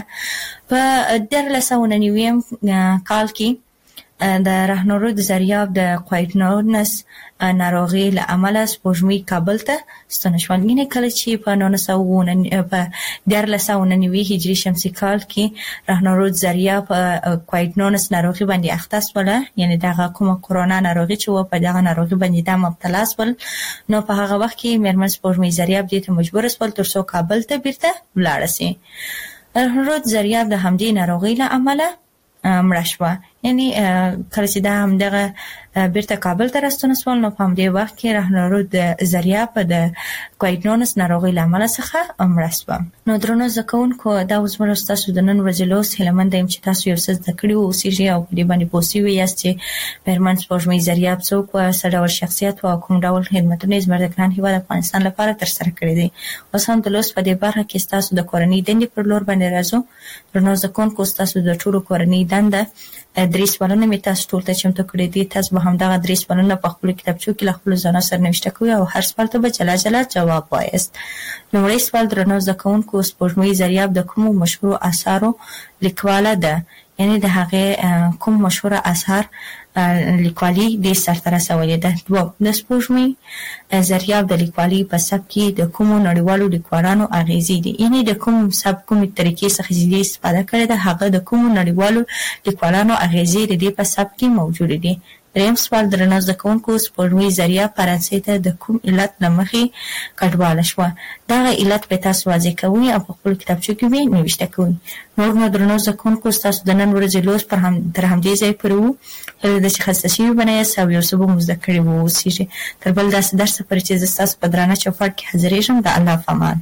په دیارلس سوه نویم کال کې د رهنورود زریاب د کویټنونس ناروغي له امله سپوږمۍ کابل ته ستنه شول. یعنې کله چې په نولس سوه په دیارلس سوه نوي هجري شمسي کال کې رهنورود زریاب په کویټنونس ناروغي باندې اخته شوله، یعنې دغه کومه کرونا ناروغي چې وه په دغه ناروغي باندې دا مبتلا شول، نو په هغه وخت کې میرمن سپوږمۍ زریاب دې ته مجبوره شول تر څو کابل ته بیرته ولاړه شي. رهنورود زریاب د همدې ناروغۍ له امله مړه شوه، یعنی کله چې دا هم دغه بیرته کابل ته راستون سوال نو په همدې وخت کې راهنرو د ذریعہ په د کویډنونس ناروغي لامل څخه امر شو. نو درنو زکونکو دا اوس موږ تاسو د نن ورځې لوس هلمند ایم چې تاسو یو څه د کړیو او سیجی او د باندې پوسی وي یاست چې پرمنس پوجمې ذریعہ څوک او سړاور شخصیت او کوم ډول خدماتونه زموږ د ګران هیواد افغانستان لپاره تر سره کړی دي. اوس هم د لوس په دې برخه کې تاسو د کورنۍ دندې پر لور باندې راځو. درنو زکونکو تاسو د ټولو کورنۍ دنده درې سوالونه می تاسو ټول ته چمتو کړی دي. تاسو به هم دا درې سوالونه په خپل کتابچو کې خپل ځان سره نوشته کوئ او هر سوال ته به جلا جلا جواب وایست. لومړی سوال درنو زکونکو سپوږمۍ ذریعہ د کوم مشهور اثارو لیکواله ده، یعنی د هغه کوم مشهور اثر لیکوالي د سرته رسولې ده. دوه د سپوږمۍ ذریعہ د لیکوالي په سبک کې د کوم نړیوالو لیکوالانو اغیزې دي، یعنی د کوم سبک کوم طریقې څخه چې استفاده کړې ده هغه د کوم نړیوالو لیکوالانو اغیزې د په سبک کې موجود دي. دریم سوال درنه زکونکو سپوږمۍ ذریعہ فرانسې ته د کوم علت لمخې کډواله شو. دا علت به تاسو واضح کوئ او په خپل کتابچو کې به نوشته کوئ. نور نو درنه زکونکو تاسو د نن ورځې لوس پر هم تر همدې ځای پرو د شخصي شی بنای او یو څه به مذکر وو سیږي. تر بل داسې درس پر چې تاسو په درانه چوپړ کې حاضر شم. د الله فامان.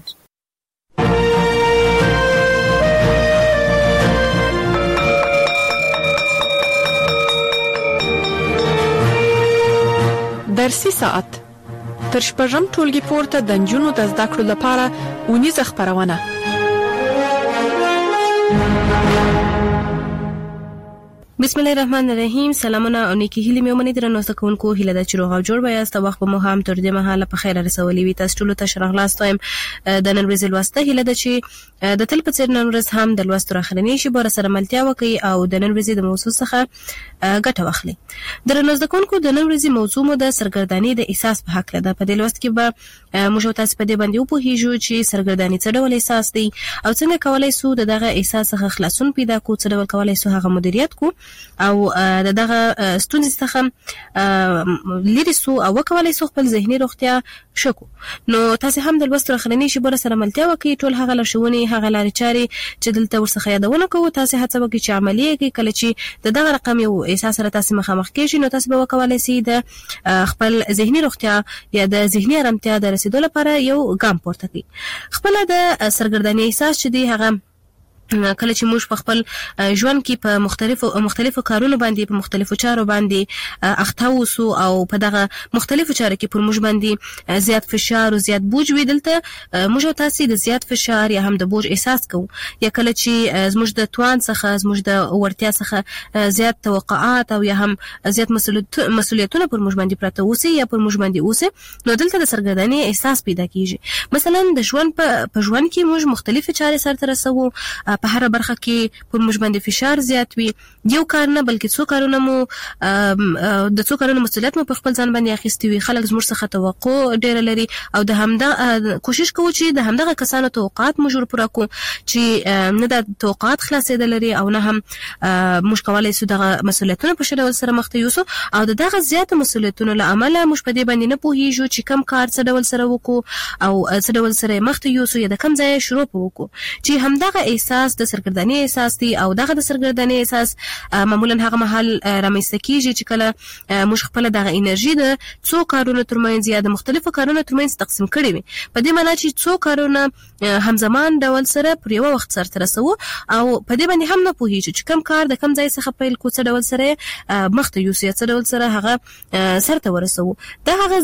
درسي ساعت تر شپږم ټولګي پورته د نجونو د زده کړو لپاره اونیزه خپرونه. بسم الله الرحمن الرحیم. سلامونه او نیکی هیله مې ومنئ درنو زده کوونکو. هیله ده چې روغ او جوړ وایاست. وخت به مو هم تر دې مهاله په خیر رسولي وي. تاسو ټول ته شرح لاس تایم د نن ورځې لوسته. هیله ده چې د تل په څیر نن ورځ هم د لوستو راخرنی شي بار سره ملتیا وکړي او د نن ورځې د موضوع څخه ګټه واخلي. درنو زده کوونکو د نن ورځې موضوع مو د سرګردانی د احساس په حق ده. په دې لوست کې به موږ تاسو په دې باندې وپوهیږو چې سرګردانی څه ډول احساس دی او څنګه کولای شو دغه احساس څخه خلاصون پیدا کړو، څه ډول کولای شو هغه مدیریت کو او د دغه ستونزې څخه لري سو او وکولای سو خپل ذهني روغتیا شکو. نو تاسو هم د لوست راخلنی شي بر سره ملتیا وکړي. ټول هغه لارښوونې هغه لارې چارې چې دلته ورڅخه یادونه کوو تاسو هڅه وکړئ چې عملي کړئ. کله چې د دغه رقم یو احساس سره تاسو مخامخ کېږئ نو تاسو به وکولای شئ د خپل ذهني روغتیا یا د ذهني آرامتیا د رسیدو لپاره یو ګام پورته کړئ. خپل د سرګردانی احساس چې دی هغه کله چې موږ په خپل ژوند کې په مختلفو مختلفو کارونو باندې په مختلفو چارو باندې اخته وسو او په دغه مختلفو چارو کې پر موږ باندې زیات فشار او زیات بوج وي، دلته موږ تاسو د زیات فشار یا هم د بوج احساس کوو. یا کله چې زموږ د توان څخه زموږ د ورتیا څخه زیات توقعات او یا هم زیات مسؤلیتونه پر موږ باندې پراته وسی یا پر موږ باندې وسی، نو دلته د سرګردانی احساس پیدا کیږي. مثلا د ژوند په ژوند کې موږ مختلفې چارې سره رسوو، په هر برخه کې پر موږ باندې فشار زیات وي. یو کار نه بلکې څو کارونه مو د څو کارونه مسؤلیت مو په خپل ځان باندې اخیستي وي. خلک زموږ څخه توقع ډیر لري او د همدا کوشش کوو چې د همدغه کسانو توقعات موږ پوره کړو چې نه د توقعات خلاصېدل لري او نه هم موږ کولای شو دغه مسؤلیتونه په شډول سره مخ ته یوسو او دغه زیات مسؤلیتونو له امله موږ په دې باندې نه پوهیږو چې کم کار څه ډول سره وکړو او څه ډول سره مخ ته یوسو یا د کم ځای شروع وکړو. چې همدغه احساس د سرګردانی احساس دی او دغه د سرګردانی احساس معمولا هغه محل رامنځته کیږي چې کله موږ خپل دغه انرژي د څو کارونو ترمنځ یا د مختلفو کارونو ترمنځ تقسیم کړي وي. په دې معنی چې څو کارونه همزمان ډول سره پر یو وخت سره ترسو او په دې باندې هم نه پوهیږو چې کم کار د کم ځای څخه پیل کو څه ډول سره مخته یوسي څه ډول سره هغه سره ورسو. دا هغه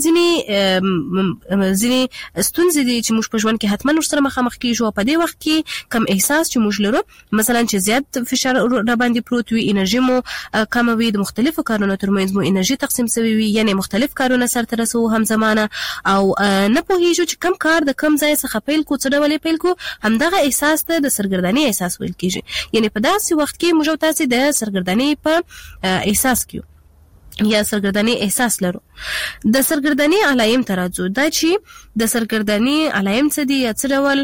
ځینی ځینی ستونزې دي چې موږ په ژوند کې حتما ورسره مخامخ کیږو. په دې وخت کې کم احساس چې موږ لرو، مثلا چې زیات فشار را باندې پروت وي، انرژي مو کم وي، د مختلفو کارونو ترمنځ مو انرژي تقسیم شوی وي، یعنی مختلف کارونه سره رسو همزمانه او نه پوهیږو چې کم کار د کم ځای څخه پیل کو څه ډول پیل کو. همدغه احساس ته د سرګردانی احساس ویل کیږي. یعنی په داسې وخت کې موږ تاسو د سرګردانی په احساس کیو. یا سرګرداني احساس لرو. د سرګرداني علایم ترازو دا چې د سرګرداني علایم څه دي یا څه ډول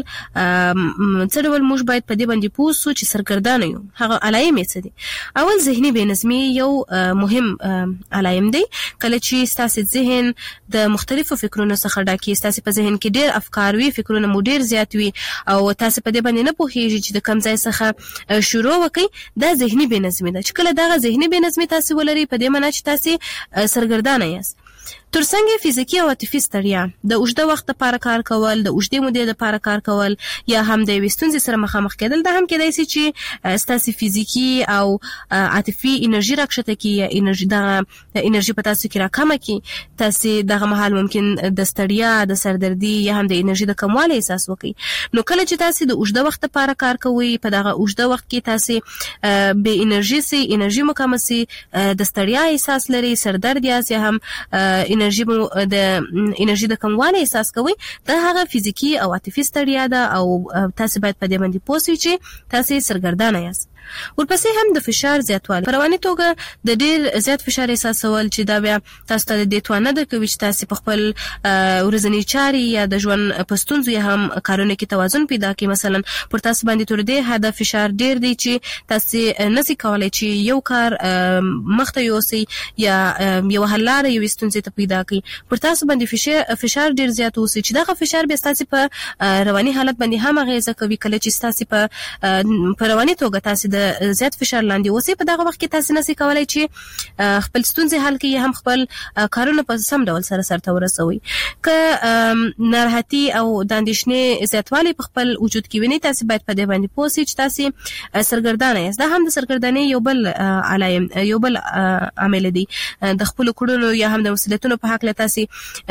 څه ډول موږ باید په دې باندې پوه شو چې سرګردان یو هغه علایم څه دي. اول ذهني بېنظمي یو مهم علایم دی. کله چې ستاسو ذهن د مختلفو فکرونو څخه ډک وي، ستاسو په ذهن کې ډېر افکار وي، فکرونه مو ډېر زیات وي او تاسو په دې باندې نه پوهیږئ چې د کوم ځای څخه شروع وکړئ، دا ذهني بېنظمي ده. چې کله دغه ذهني بېنظمي تاسو ولرئ په دې معنی چې تاسو سرګردانه یاست. ترڅنګ فزیکی او عاطفي ستړیا، د اوږده وخت لپاره کار کول، د اوږدې مودې لپاره کار کول یا هم د یوې ستونزې سره مخامخ کېدل، دا هم کېدای شي چې ستاسو فزیکی او عاطفي انرژي راکښته کړي یا انرژي دغه انرژي په تاسو کې راکمه کړي. تاسو دغه مهال ممکن د ستړیا، د سردردي یا هم د انرژي د کموالي احساس وکړي. نو کله چې تاسو د اوږده وخت لپاره کار کوئ، په دغه اوږده وخت کې تاسو به انرژي سي انرژي مو کمه سي، د ستړیا احساس لري، سردرد یا هم انرژي مو د انرژي د کموالي احساس کوي، دا هغه فزیکی او عاطفي ستړیا ده او تاسو باید په دې باندې پوه شئ چې تاسو سرګردانه یاست. ورپسې هم د فشار زیاتوالی، په رواني توګه د ډیر زیات فشار احساسول چې دا بیا تاسو ته د دې توانه درکوي چې تاسو په خپل ورځني چارې یا د ژوند په ستونزو یا هم کارونه کې توازن پیدا کړئ. مثلا پر تاسو باندې تر دې حد فشار ډیر دی چې تاسو نشئ کولای چې یو کار مخته یوسئ یا یو حل لاره یو ستونزې ته پیدا کړئ. پر تاسو باندې فشار ډیر زیات اوسي چې دغه فشار بیا تاسو په رواني حالت باندې هم اغیزه کوي. کله چې تاسو په په رواني توګه تاسو د زیات فشار لاندې اوسئ، په دغه وخت کې تاسو نشئ کولای چې خپل ستونزې حل کړئ یا هم خپل کارونه په سم ډول سره سرته ورسوئ. که ناراحتي او د اندېښنې زیاتوالی په خپل وجود کې وینئ، تاسو باید په دې باندې پوه شئ چې تاسو سرګردانه یاست. دا هم د سرګردانۍ یو بل علایم یو بل عامل دی. د خپلو کړنو یا هم د مسؤلیتونو په هکله تاسو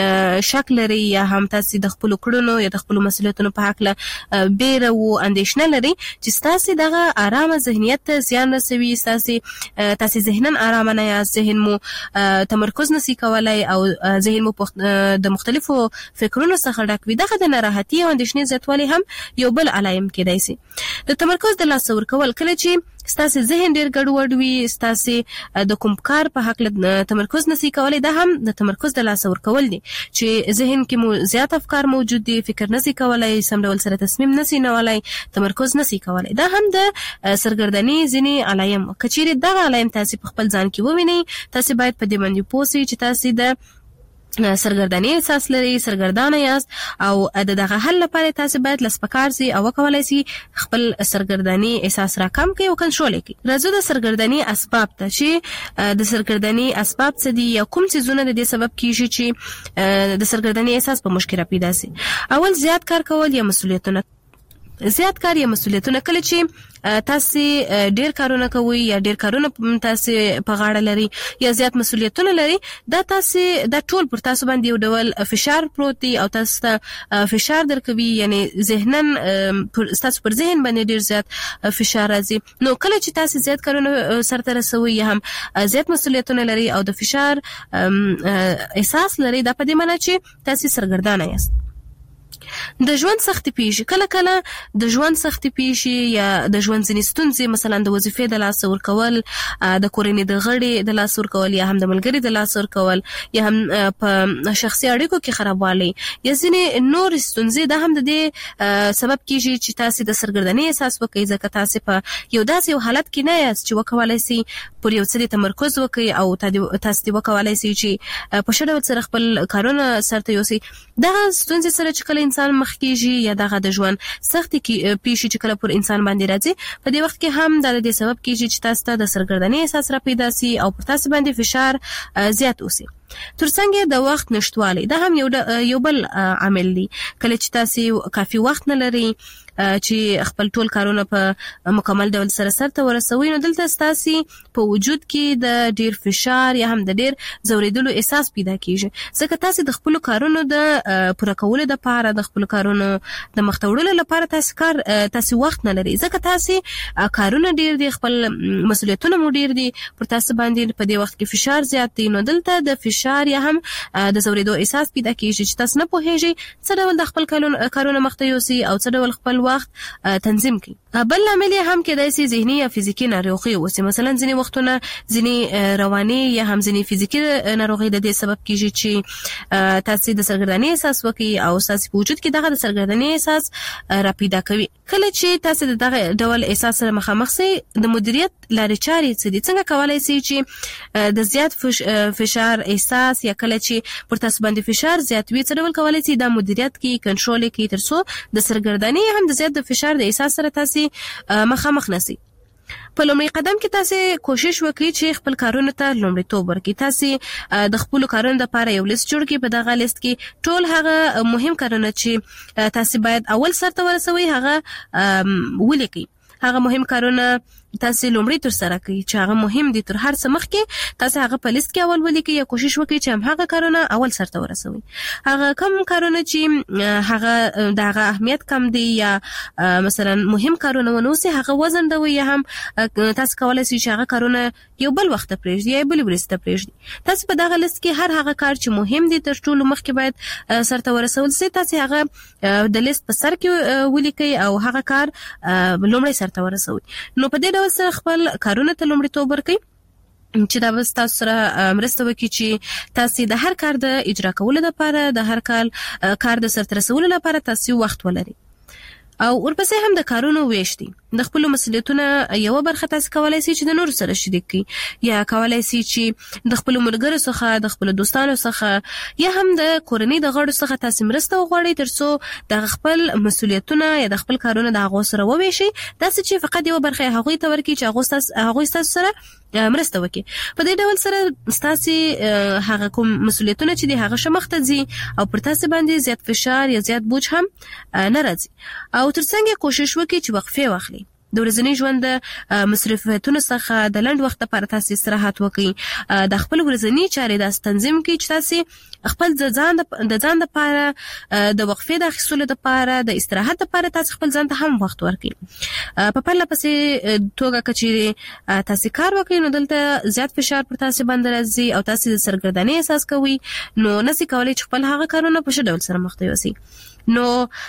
شک لرئ یا هم تاسو د خپلو کړنو یا د خپلو مسؤلیتونو په هکله بیره او اندېښنه لرئ چې تاسو دغه آرامه ذهنیت ته زیان رسوي. تاسو تاسو ذهنن آرام نه یاست، ذهن مو تمرکز نشي کولای او ذهن مو د مختلفو فکرونو څخه ډک وي. دغه د ناراحتي او اندېښنې زیاتوالی هم یو بل علایم کېدای شي. د تمرکز د لاسه ورکول، کله چې ستاسو ذهن ډیر ګډوډ وي، ستاسو د کوم کار په حق تمرکز نشي کولای، دا هم د تمرکز د لاسه ورکول دي چې ذهن کې مو زیات افکار موجود دي، فکر نشي کولای، سم ډول سره تصمیم نشي نیولای، تمرکز نشي کولای. دا هم د سرګردانۍ ځینې علایم. که چیرې دغه علایم تاسو په خپل ځان کې ووینئ، تاسو باید په دې باندې پوه شئ چې تاسو د سرګردانۍ احساس لري، سرګردانه یاست او د دغه حل لپاره تاسو باید لسپکار سي او وکولای سي خپل سرګردانۍ احساس راکم کړئ او کنټرول کړئ. راځو د سرګردانۍ اسباب ته چې د سرګردانۍ اسباب څه دي یا کوم څیزونه د دې سبب کیږي چې د سرګردانۍ احساس په مشکل پیدا سي. اول زیات کار کول یا مسؤلیتونه. زیات کار یا مسؤلیتونه، کله چې تاسو ډیر کارونه کوئ یا ډیر کارونه تاسو په غاړه لري یا زیات مسؤلیتونه لري، دا تاسو دا ټول پر تاسو باندې یو ډول فشار پروت دی او تاسو ته فشار درکوي، یعنی ذهنن تاسو پر ذهن باندې ډیر زیات فشار راځي. نو کله چې تاسو زیات کارونه سرته رسوي یا هم زیات مسؤلیتونه لري او د فشار احساس لري، دا په دې معنی چې تاسو سرګردانه یاست. د ژوند سختي پیښې، کله کله د ژوند سختي پیښې یا د ژوند ځینې ستونزې، مثلا د وظیفې د لاسه ورکول، د کورنۍ د غړي د لاسه ورکول یا هم د ملګري د لاسه ورکول یا هم په شخصي اړیکو کې خرابوالی یا ځینې نور ستونزې، دا هم د دې سبب کیږي چې تاسو د سرګردانۍ احساس وکړئ، ځکه تاسو په یو داسې یو حالت کې نه یاست چې وکولای شئ پر یو څه تمرکز وکړئ او تاسو دې وکولای شئ چې په ښه ډول سره خپل کارونه سرته یوسئ. دغه ستونزې سره چې کله انسان مخ کېږي یا دغه د ژوند سختي پیښې چې کله پر انسان باندې راځي، په دې وخت کې هم دا د دې سبب کېږي چې تاسو ته د سرګردانۍ احساس را پیدا سي او پر تاسو باندې فشار زیات اوسي. ترڅنګ د وخت نشټوالی، دا هم یو یو بل عامل دی. کله چې تاسو کافي وخت نه لرئ چې خپل ټول کارونه په مکمل ډول سره سرته ورسوي، نو دلته تاسو په وجود کې د ډیر فشار یا هم د ډیر زوریدلو احساس پیدا کیږي، ځکه تاسو د خپل کارونو د پوره کولو لپاره، د خپل کارونو د مخ ته وړلو لپاره تاسو کار تاسو وخت نه لرئ، ځکه تاسو کارونه ډیر دي، خپل مسؤلیتونه مو ډیر دي، پر تاسو باندې په دې وخت کې فشار زیات دی. نو دلته د فشار یا هم د زوریدو احساس پیدا کیږي چې تاسو نه پوهیږئ څه ډول د خپل کارونه مخته یوسي او څه ډول خپل وخت تنظیم کړئ. بل لامل هم کېدای شي ذهني یا فزیکی ناروغي وسی، مثلا ځینې وختونه ځینې رواني یا هم ځینې فزیکی ناروغي د دې سبب کیږي چې تاسو د سرګردانۍ احساس وکړي او تاسو په وجود کې دغه د سرګردانۍ احساس را پیدا کوي. کله چې تاسو دغه ډول احساس سره مخامخ سئ د مدیریت لارې چارې څه دي؟ څنګه کولای شئ چې د زیات فش... فشار احساس یا کله چې پر تاسو باندې فشار زیات وي څه ډول کولای شئ دا مدیریت کې کنټرول کې ترڅو د سرګردانۍ هم د زیات د فشار د احساس سره تاسو مخامخ نشئ. په لومړي قدم کې تاسو کوشش وکړئ چې خپل کارونه ته لومړیتوب ورکړئ. تاسو د خپل کارونو لپاره یو لیست جوړ کړئ. په دغه لیست کې ټول هغه مهم کارونه چې تاسو باید اول سر ته ورسوي هغه ولیکئ. هغه مهم کارونه تاسو لومړی تر سره کوي چې هغه مهم دي تر هر څه مخکې تاسو هغه په لیست کې اول ولیکئ یا کوشش وکړئ چې هم هغه کارونه اول سر ته ورسوي. هغه کم کارونه چې هغه دغه اهمیت کم دي یا مثلا مهم کارونه ونوسي هغه وزن دوی یا هم تاسو کولای شئ چې هغه کارونه یو بل وخت پرېږدئ یا بل ورسته پرېږدئ. تاسو په دغه لیست کې هر هغه کار چې مهم دي تر ټولو مخکې باید سر ته ورسول شي تاسو هغه د لیست په سر کې ولیکئ او هغه کار لومړی سر ته ورسوي. نو په دې ډول سره خپل کارونه ته لومړیتوب ورکړئ چې دا بس تاسو سره مرسته وکړي چې تاسو د هر کار د اجرا کولو لپاره د هر کال کار د سرته رسولو لپاره تاسو وخت ولرئ. او ورپسې هم د کارونو ویش دي. د خپل مسؤلیتونو یو برخه تاسو کولای شئ چې د نور سره شریک کړئ یا کولای شئ چې د خپل ملګرو څخه د خپل دوستانو څخه یا هم د کورنۍ د غړو څخه تاسو مرسته وغواړئ ترڅو د خپل مسؤلیتونو یا د خپل کارونو د هغه سره وویشئ تاسو چې فقط یو برخه هغه ته ورکړئ چې هغه تاسو هغه تاسو سره مرسته وکړي. په دې ډول سره تاسو هغه کوم مسؤلیتونه چې د هغه شمخته دي او پر تاسو باندې زیات فشار یا زیات بوج هم نه راځي. او ترڅنګ کوشش وکړئ چې وقفه واخلئ. د ورځني ژوند د مصرفاتونو څخه د لنډ وخت لپاره تاسو استراحت وکړئ. د خپل ورځني چارې د تنظیم کې چې تاسو خپل د ځان د ځان لپاره د وقفې د اخیستلو لپاره د استراحت لپاره تاسو خپل ځان ته هم وخت ورکړئ. په پرله پسې توګه کچېرې تاسو کار وکړئ نو دلته زیات فشار پر تاسو باندې راځي او تاسو د سرګردانۍ احساس کوئ نو نسی کولای چې خپل هغه کارونه په ښه ډول سره مخته یوسئ. نو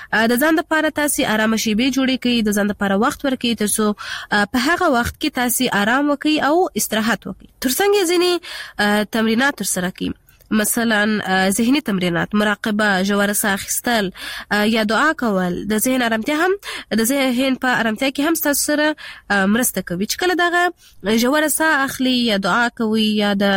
د ځان لپاره تاسو آرام شیبې جوړې کړئ، د ځان لپاره وخت ورکړئ ترڅو په هغه وخت کې تاسو آرام وکړئ او استراحت وکړئ. ترڅنګ ځینې تمرینات تر سره کړئ، مثلا ذهني تمرینات، مراقبه، ژوره ساه اخیستل یا دعا کول. د ذهن آرامتیا هم د ذهن په آرامتیا کې هم تاسو سره مرسته کوي. چې کله دغه ژوره ساه اخلي یا دعا کوي یا د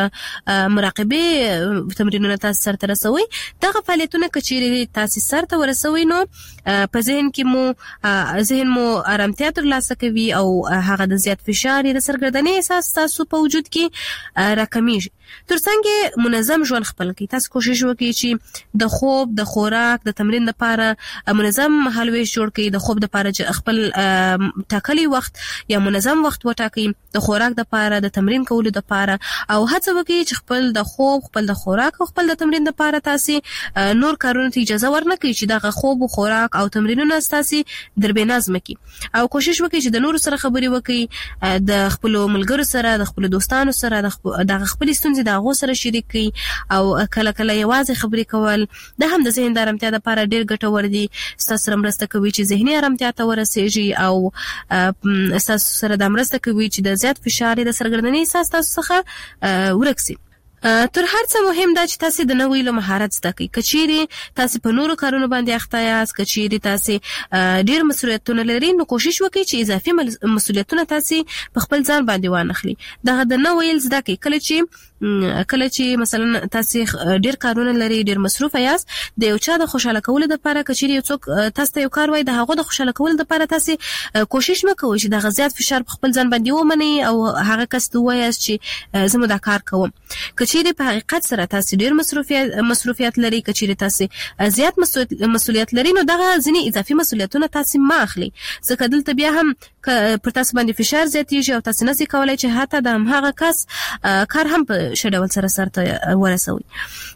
مراقبه تمرینونه تاسو سره رسوي، دغه فعالیتونه کچېرې تاسو سره ورسوي نو په ذهن کې مو ذهن مو آرامتیا ترلاسه کوي او هغه د زیات فشار یا د سرګردانۍ احساس تاسو په وجود کې راکمیږي. ترڅنګ منظم ژوند خپل کړئ. تاسو کوشش وکړئ چې د خوب، د خوراک، د تمرین لپاره منظم مهالویش جوړ کړئ. د خوب لپاره خپل ټاکلي وخت یا منظم وخت وټاکئ، د خوراک لپاره، د تمرین کولو لپاره، او هڅه وکړئ چې خپل د خوب، خپل د خوراک او خپل د تمرین لپاره تاسو نور کارونه ته اجازه ورنکړئ چې دغه خوب او خوراک او تمرینونه تاسو دربه نظم کړئ. او کوشش وکړئ چې د نور سره خبرې وکړئ، د خپل ملګرو سره، د خپل دوستانو سره، د خپل ستونزې د هغو سره شریک کړئ. او کله کله یوازې خبرې کول د هم د ذهن د آرامتیا لپاره ډېر ګټور دي. ستاسو سره مرسته کوي چې ذهني آرامتیا ته ورسیږي او ستاسو سره د مرسته کوي چې د زیات فشار د سرګردنۍ احساس تاسو څخه ورک شي. تر هر څه مهم دا چې تاسو د نوې له مهارت زده کړئ. کچېرې تاسو په نورو کارونو باندې اخته یاست، کچېرې تاسو ډېر مسؤلیتونه لرئ، نو کوشش وکړئ چې اضافي مسؤلیتونه تاسو په خپل ځان باندې وانخلئ. دغه د نوې زده کړئ. کله چې کله چې مثلا تاسو ډېر کارونه لرئ، ډېر مصروف یاست، د یو چا د خوشاله کولو لپاره کچېرې یو څوک تاسو ته یو کار وایي، د هغه د خوشاله کولو لپاره تاسو کوشش مکوئ چې دغه زیات فشار په خپل ځان باندې ومنئ او هغه کس ته ووایاست چې زه مو دا کار کوم. کچېرې په حقیقت سره تاسو ډېر مصروفیت مصروفیت لري، کچېرې تاسو زیات مسؤلیت لري، نو دغه ځینې اضافي مسؤلیتونه تاسو ما اخلي. ځکه دلته بیا هم پر تاسو باندې فشار زیاتېږي او تاسو نشئ کولای چې حتی د هماغه کس کار هم په ښه ډول سره سرته ورسوي.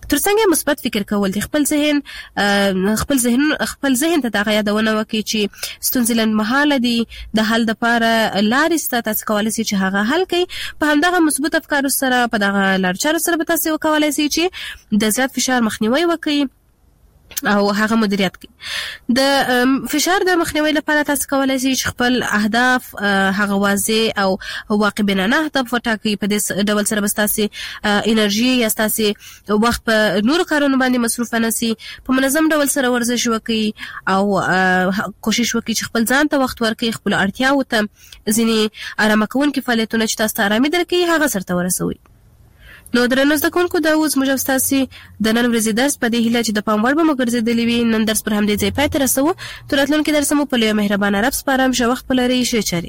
ترڅنګ مثبت فکر کول دي خپل ذهن خپل ذهن خپل ذهن ته دا یادونه وکړي چې ستونزې لنډمهاله دي د حل لپاره لارې شته تاسو کولای شئ چې هغه حل کړئ په همدغه مثبت افکارو سره په دغه لارې چارو سره به تاسو کولای شئ چې د زیات فشار مخنیوي وکړئ او هغه مدیریت کوي د فشار د مخنیوي لپاره تاسو کولای شئ چې خپل اهداف هغه واضح او واقع بینانه اهداف وټاکئ په دې ډول سره به تاسو انرژي یا تاسو وخت په نورو کارونو باندې مصروف نه سي په منظم ډول سره ورزش وکړئ او کوشش وکړئ چې خپل ځان ته وخت ورکړئ خپل اړتیاو ته ځینې آرام کوونکي فعالیتونه چې تاسو ته آرامي درکوي هغه سره ورسوي. نو درنو زده کوونکو دا اوس موږ تاسو د نن ورځې درس په دې هیله چې د پام وړ به مو ګرځېدلی وي نن درس پر همدې ځای پای ته رسوو تر راتلونکي درس مو په لویه مهربانه رب سپارم ښه وخت په لرئ ښه چارې.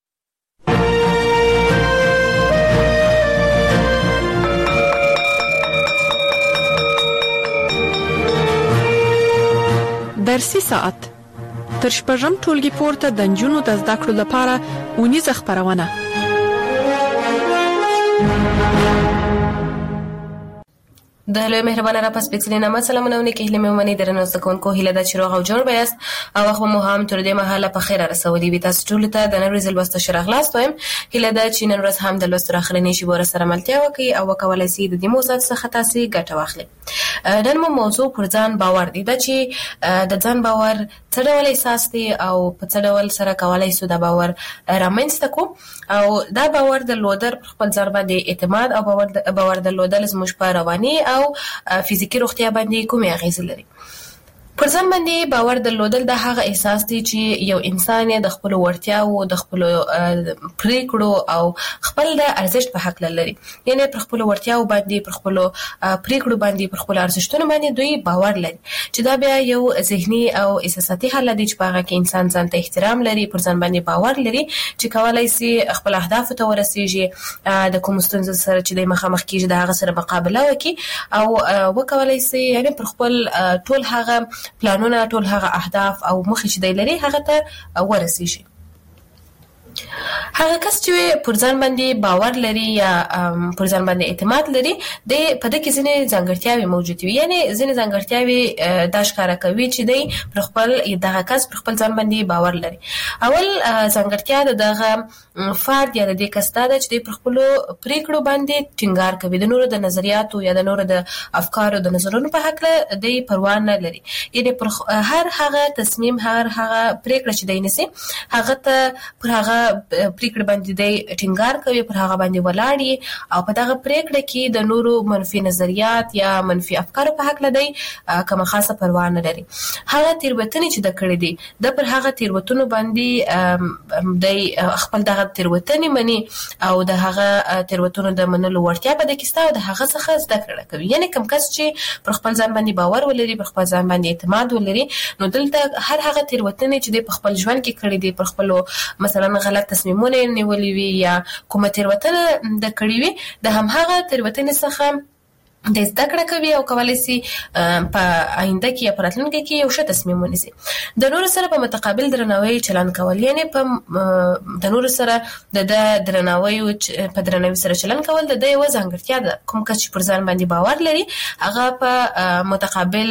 درسي ساعت تر شپږم ټولګي پورته د نجونو د زده کړو لپاره اونیزه خپرونه. د لوی مهربانه را پس پکسلین نامه سلامونه ونی که هیله میومنی درنو زدکون کو هیله دا چې روغ او جوړ بیاست او وخت مو هم تر دې مهاله په خیر رسولي وي تاسو ټول ته د نن ورځې لوست شرح لاس وایم هیله دا چې نن ورځ هم د لوست راخلنی شي ور سره ملتیا وکي او وکولای سي د دې موضوع څخه تاسو ګټه واخلئ. نن مو موضوع پر ځان باور دی دا چې د ځان باور څه ډول احساس دی او په څه ډول سره کولای سو د باور رامنځته کو او دا باور د لودر پر خپل ځان باندې اعتماد او باور باور د لودل زموږ په رواني او فزیکی روغتیا باندې کومه اغیزه لري. پر ځان باندې باور درلودل د هغه احساس دی چې یو انسان د خپل ورتیاو د خپل پریکړو او خپل د ارزښت په حق لري یعنی پر خپل ورتیاو باندې پر خپل پریکړو باندې پر خپل ارزښتونو باندې دوی باور لري چې دا بیا یو ذهني او احساساتي حالت دی چې په هغه کې انسان ځان ته احترام لري پر ځان باندې باور لري چې کولای شي خپل اهداف ته ورسیږي د کوم ستونزې سره چې د مخامخ کیږي د هغه سره مقابله وکړي او وکولای شي یعنی پر خپل ټول هغه پلانونه ټول هغه اهداف او مخې چې دی لري هغه ته ورسیږي. هغه کس چې پر ځان باندې باور لري یا پر ځان باندې اعتماد لري د په دې کې ځینې ځانګړتیاوې موجود وي یعنی ځینې ځانګړتیاوې دا ښکاره کوي چې دی پر خپل دغه کس پر خپل ځان باندې باور لري. اول ځانګړتیا د دغه فرد یا د دې کس دا ده چې پر خپل پریکړو باندې ټینګار کوي د نورو د نظریاتو یا د نورو د افکارو د نظرونو په حق له دی پروا نه لري یعنی پر هر هغه تصمیم هر هغه پریکړه چې دی نسی هغه ته پر هغه پریکړه باندې دی ټینګار کوي پر هغه باندې ولاړی او په دغه پریکړه کې د نورو منفي نظریات یا منفي افکار په حق لدی کوم خاصه پروا نه لري. هغه تیروتنې چې د کړې دي د پر هغه تیروتنو باندې د خپل دغه تیروتنې مني او د هغه تیروتنو د منلو ورتیا په دې کې ستاسو د هغه څخه زده کړه کوي یعنی کوم کس چې پر خپل ځان باندې باور ولري پر خپل ځان باندې اعتماد ولري نو دلته هر هغه تیروتنې چې د خپل ژوند کې کړې دي پر خپل مثلا غلط تصمیمونه نیولې وي یا کومه تیروتنه د کړې وي د هم هغه تیروتنې څخه د زده کړه کوي او کولای شي په آینده کې یا په راتلونکي کې یو ښه تصمیم ونیسي. د نورو سره په متقابل درناوي چلند کول یعنی په د نورو سره د درناوي او په درناوي سره چلند کول د یو ځانګړتیا ده. کوم کس چې پر ځان باندې باور لري هغه په متقابل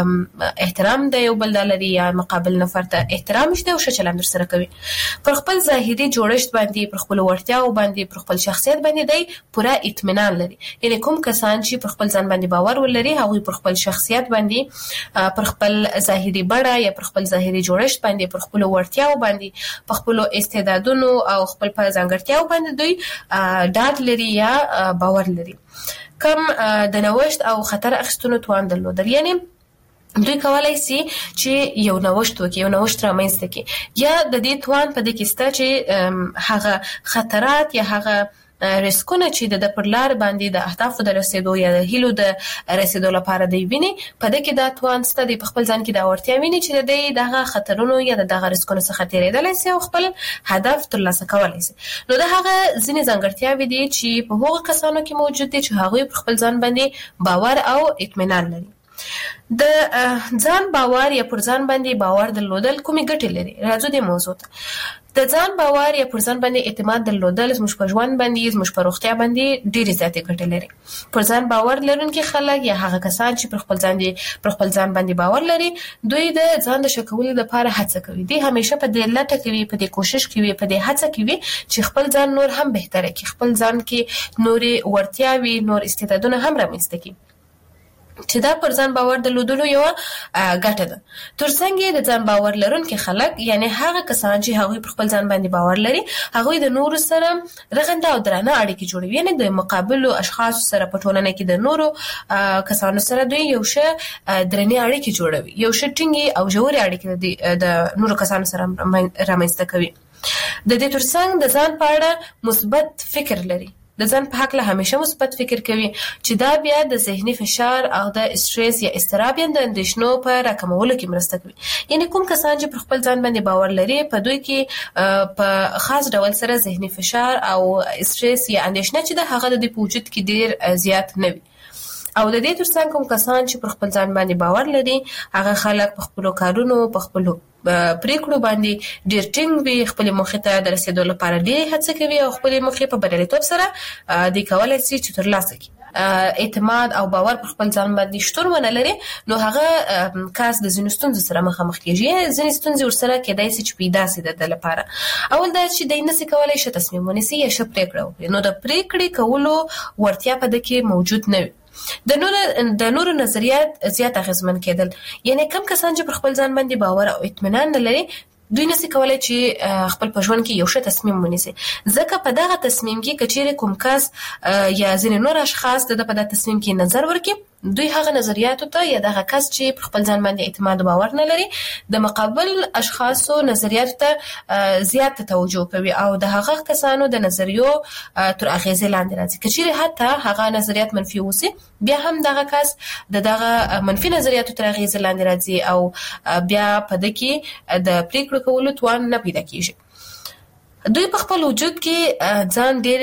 احترام د یو بل لري یا مقابل نفر ته احترام شته او ښه چلند سره کوي. پر خپل ظاهري جوړښت باندې پر خپل ورتیاو باندې پر خپل شخصیت باندې دی پوره اطمینان لري یعنی کوم کسان چې پر خپل ځان باندې باور ولري هغه پر خپل شخصیت باندې پر خپل ظاهري بڼه یا پر خپل ظاهري جوړښت باندې پر خپل ورتیاو باندې په خپل استعدادونو او خپل په ځانګړتیاو باندې دوی ډاډ لري یا باور لري. کم د نوښت او خطر اخیستلو توان درلودل یعنی دوی کولای شي چې یو نوښت وکړي یو نوښت رامنځته کړي یا د دې توان په دې کې ستا چې هغه خطرات یا هغه ریسکونه چې د پرلار باندې د اهداف د رسیدو یا د هیلو د رسیدو لپاره دی ویني په دې کې دا توان ست دی په خپل ځان کې دا ورتیا ویني چې د دغه خطرونو یا دغه ریسکونو څخه تیریدل شي او خپل هدف ترلاسه کولای شي. نو دا هغه ځینې ځانګړتیاوې دي چې په هغو کسانو کې موجود دي چې هغه پر خپل ځان باندې باور او اطمینان لري. د ځان باور یا پر ځان باندې باور درلودل کومې ګټې لري؟ راځو دې موضوع ته. د ځان باور یا پر ځان باندې اعتماد درلودل زموږ په ژوند باندې، زموږ په روغتیا باندې ډېرې زیاتې ګټې لري. پر ځان باور لرونکي خلک یا هغه کسان چې پر خپل ځان پر خپل ځان باندې باور لري، دوی د ځان د ښه کولو لپاره هڅه کوي. دوی همیشه په دې لټه کوي، په دې کوشش کوي، په دې هڅه کوي چې خپل ځان نور هم بهتره کړي، خپل ځان کې نورې وړتیاوې، نور استعدادونه هم رامنځته کړي، چې دا پر ځان باور درلودلو یو ګټه ده. ترڅنګ د ځان باور لرونکي خلک، یعنی هغه کسان چې هغوی پر خپل ځان باندې باور لري، هغوی د نورو سره رغنده او درانه اړیکې جوړوي، یعنی د مقابلو اشخاصو سره په ټولنه کې د نورو کسانو سره دوی یو ښه درنې اړیکې جوړوي، یو ښه ټینګې او ژورې اړیکې د نورو کسانو سره رامنځته کوي. د دې ترڅنګ د ځان په اړه مثبت فکر لري، د ځان په حق له همیشه مثبت فکر کوي، چې دا بیا د ذهني فشار او د استرس یا اضطراب یا د اندېښنو په راکمولو کې مرسته کوي. یعنی کوم کسان چې پر خپل ځان باندې باور لري، په دوی کې په خاص ډول سره ذهني فشار او استرس یا اندېښنه چې د هغه د په وجود کې ډیر زیات نه وي. او د دې ترڅنګ کوم کسان چې پر خپل ځان باندې باور لري، هغه خلک په خپلو کارونو، په خپلو پریکړو باندې ډیر ټینګ وي، خپل موخې ته د رسیدو لپاره ډیر هڅه کوي او خپل موخې په بریالیتوب سره د کولای شي چې ترلاسه کړي. اعتماد او باور پر خپل ځان باندې شتون ونه لري، نو هغه کاس د ځینو ستونزو سره مخامخ کیږي. ځینې ستونزې ورسره کېدای شي چې پیدا شي د لپاره. اول دا چې د نسي کولای شي تصمیم ونیسي یا ښه پریکړه وکړي، نو د پریکړې کولو ورتیا په دې کې موجود نه وي. د نورو د نورو نظریات زیات اغیزمن کېدل، یعنی کم کسان چې پر خپل ځان باندې باور او اطمینان نه لري، دوی نسي کولای چې خپل په ژوند کې یو ښه تصمیم ونیسي، ځکه په دغه تصمیم کې کچېرې کوم کس یا ځینې نور اشخاص د په دغه تصمیم کې نظر ورکړي، دوی هغه نظریاتو ته یا دغه کس چې پر خپل ځان باندې اعتماد او باور نه لري، د مقابل اشخاصو نظریاتو ته زیات توجه کوي او د هغه کسانو د نظریو تر اغیزې لاندې راځي. کچېرې حتی هغه نظریات منفي اوسي، بیا هم دغه کس د دغه منفي نظریاتو تر اغیزې لاندې راځي او بیا په دې کې د پریکړو کولو توان نه پیدا کیږي. دوی په خپل وجود کې ځان ډیر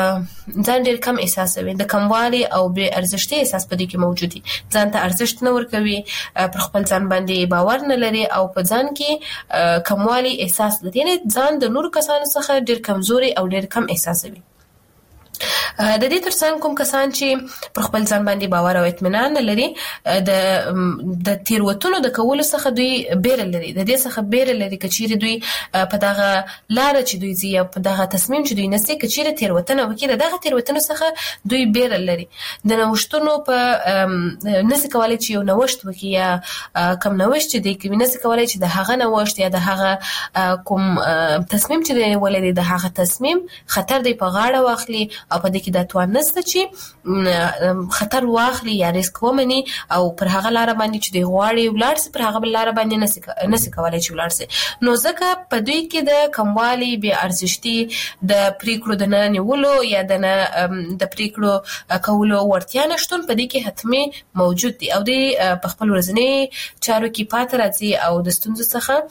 ځان ډیر کم احساسوي، د کموالي او بې ارزښتۍ احساس په دې کې موجود دي. ځان ته ارزښت نه ورکوي، پر خپل ځان باندې باور نه لري او په ځان کې کموالي احساس لري، یعنی ځان د نورو کسانو څخه ډیر کمزوري او ډیر کم احساسوي. د دې ترڅنګ کوم کسان چې پر خپل ځان باندې باور او اطمینان نه لري، د د تیروتنو د کولو څخه دوی بیره لري، د دې څخه بیره لري کچېرې دوی په دغه لاره چې دوی ځي یا په دغه تصمیم چې دوی نیسي، کچېرې تیروتنه وکړي، د دغه تیروتنو څخه دوی بیره لري. د نوښتونو په نسي کولای چې یو نوښت وکړي یا کوم نوښت چې دوی کوي، نسي کولای چې د هغه نوښت یا د هغه کوم تصمیم چې دوی ولري، د هغه تصمیم خطر دی په غاړه واخلي او په دې کې دا توان نشته چې خطر واخلي یا ریسک ومني او پر هغه لار باندې چې دی غواړي ولاړ سي، پر هغه بل لار باندې نسي نسي کولای چې ولاړ سي. نو ځکه په دوی کې د کموالي، بې ارزښتي، د پریکړو د نه نیولو یا د نه د پریکړو کولو ورتیا نشتون په دې کې حتمي موجود دي او دوی په خپل ورځني چارو کې پاتې راځي او د ستونزو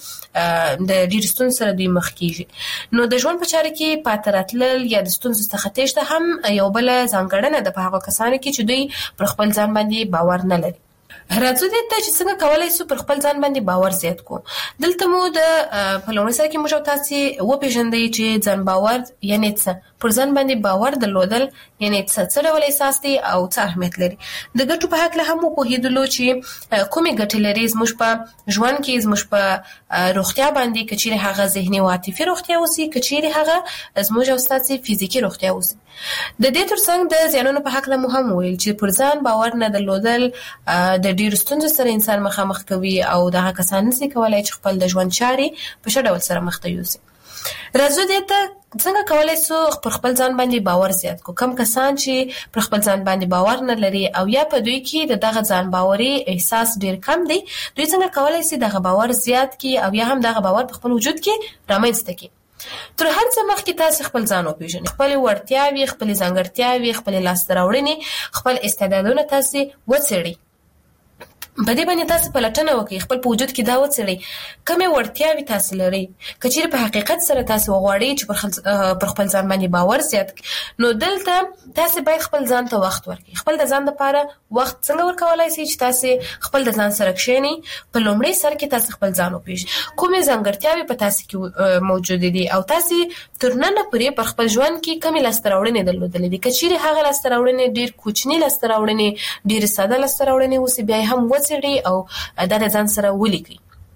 څخه د ډېرو ستونزو سره دوی مخ کېږي. نو د ژوند په چارو کې پاتې راتلل یا د ستونزو څخه تېښته هم یو بل ځانګړنه ده په هغه کسانو کې چې دوی پر خپل ځان باندې باور نه لري. راځو دې ته چې څنګه کولای شو پر خپل ځان باندې باور زیات کو. دلته مو د په لومړي سره کې موږ تاسو وپېژندئ چې ځان باور یعنی څه، پر ځان باندې باور درلودل یعنی څه، څه ډول احساس دی او څه اهمیت لري. د ګټو په هکله هم وپوهېدلو چې کومې ګټې لري زموږ په ژوند کې، زموږ په روغتیا باندې، کچېرې هغه ذهني او عاطفي روغتیا اوسي، کچېرې هغه زموږ او ستاسو فزیکي روغتیا اوسي. د دې ترڅنګ د زیانونو په هکله مو هم ویل چې پر ځان باور نه درلودل د ډېرو ستونزو سره انسان مخامخ کوي او دغه کسان نشي کولای چې خپل د ژوند چارې په ښه ډول سره مخ ته یوسي. راځو دې ته څنګه کولای شو پر خپل ځان باندې باور زیات کو. کم کسان چې پر خپل ځان باندې باور نه لري او یا په دوی کې د دغه ځان باوري احساس ډیر کم دی، دوی څنګه کولای شي دغه باور زیات کړي او یا هم دغه باور په خپل وجود کې رامنځته کړي. تر هر څه مخکې تاسو خپل ځان وپېژنئ، خپل وړتیاوې، خپل ځانګړتیاوې، خپل لاسته راوړنې، خپل استعدادونه تاسو وڅېړئ. په دې باندې تاسو پلټنه وکړئ، خپل په وجود کې دا وڅېړئ کومې وړتیاوې تاسو لرئ. که چیرې په حقیقت سره تاسو وغواړئ چې پر خپل ځان باندې باور زیات کړئ، نو دلته تاسو باید خپل ځان ته وخت ورکړئ. خپل د ځان لپاره وخت څنګه ورکولای شئ چې تاسو خپل د ځان سره کښېنئ. په لومړي سر کې تاسو خپل ځان وپېژنئ، کومې ځانګړتیاوې په تاسو کې موجودې دي او تاسو تر ننه پورې پر خپل ژوند کې کومې لاسته راوړنې درلودلې دي. که چیرې هغه لاسته راوړنې ډېر کوچني لاسته راوړنې، ډېرې ساده لاسته راوړنې اوسي، بیا هم وڅېړئ او دا د ځان سره ولیکئ.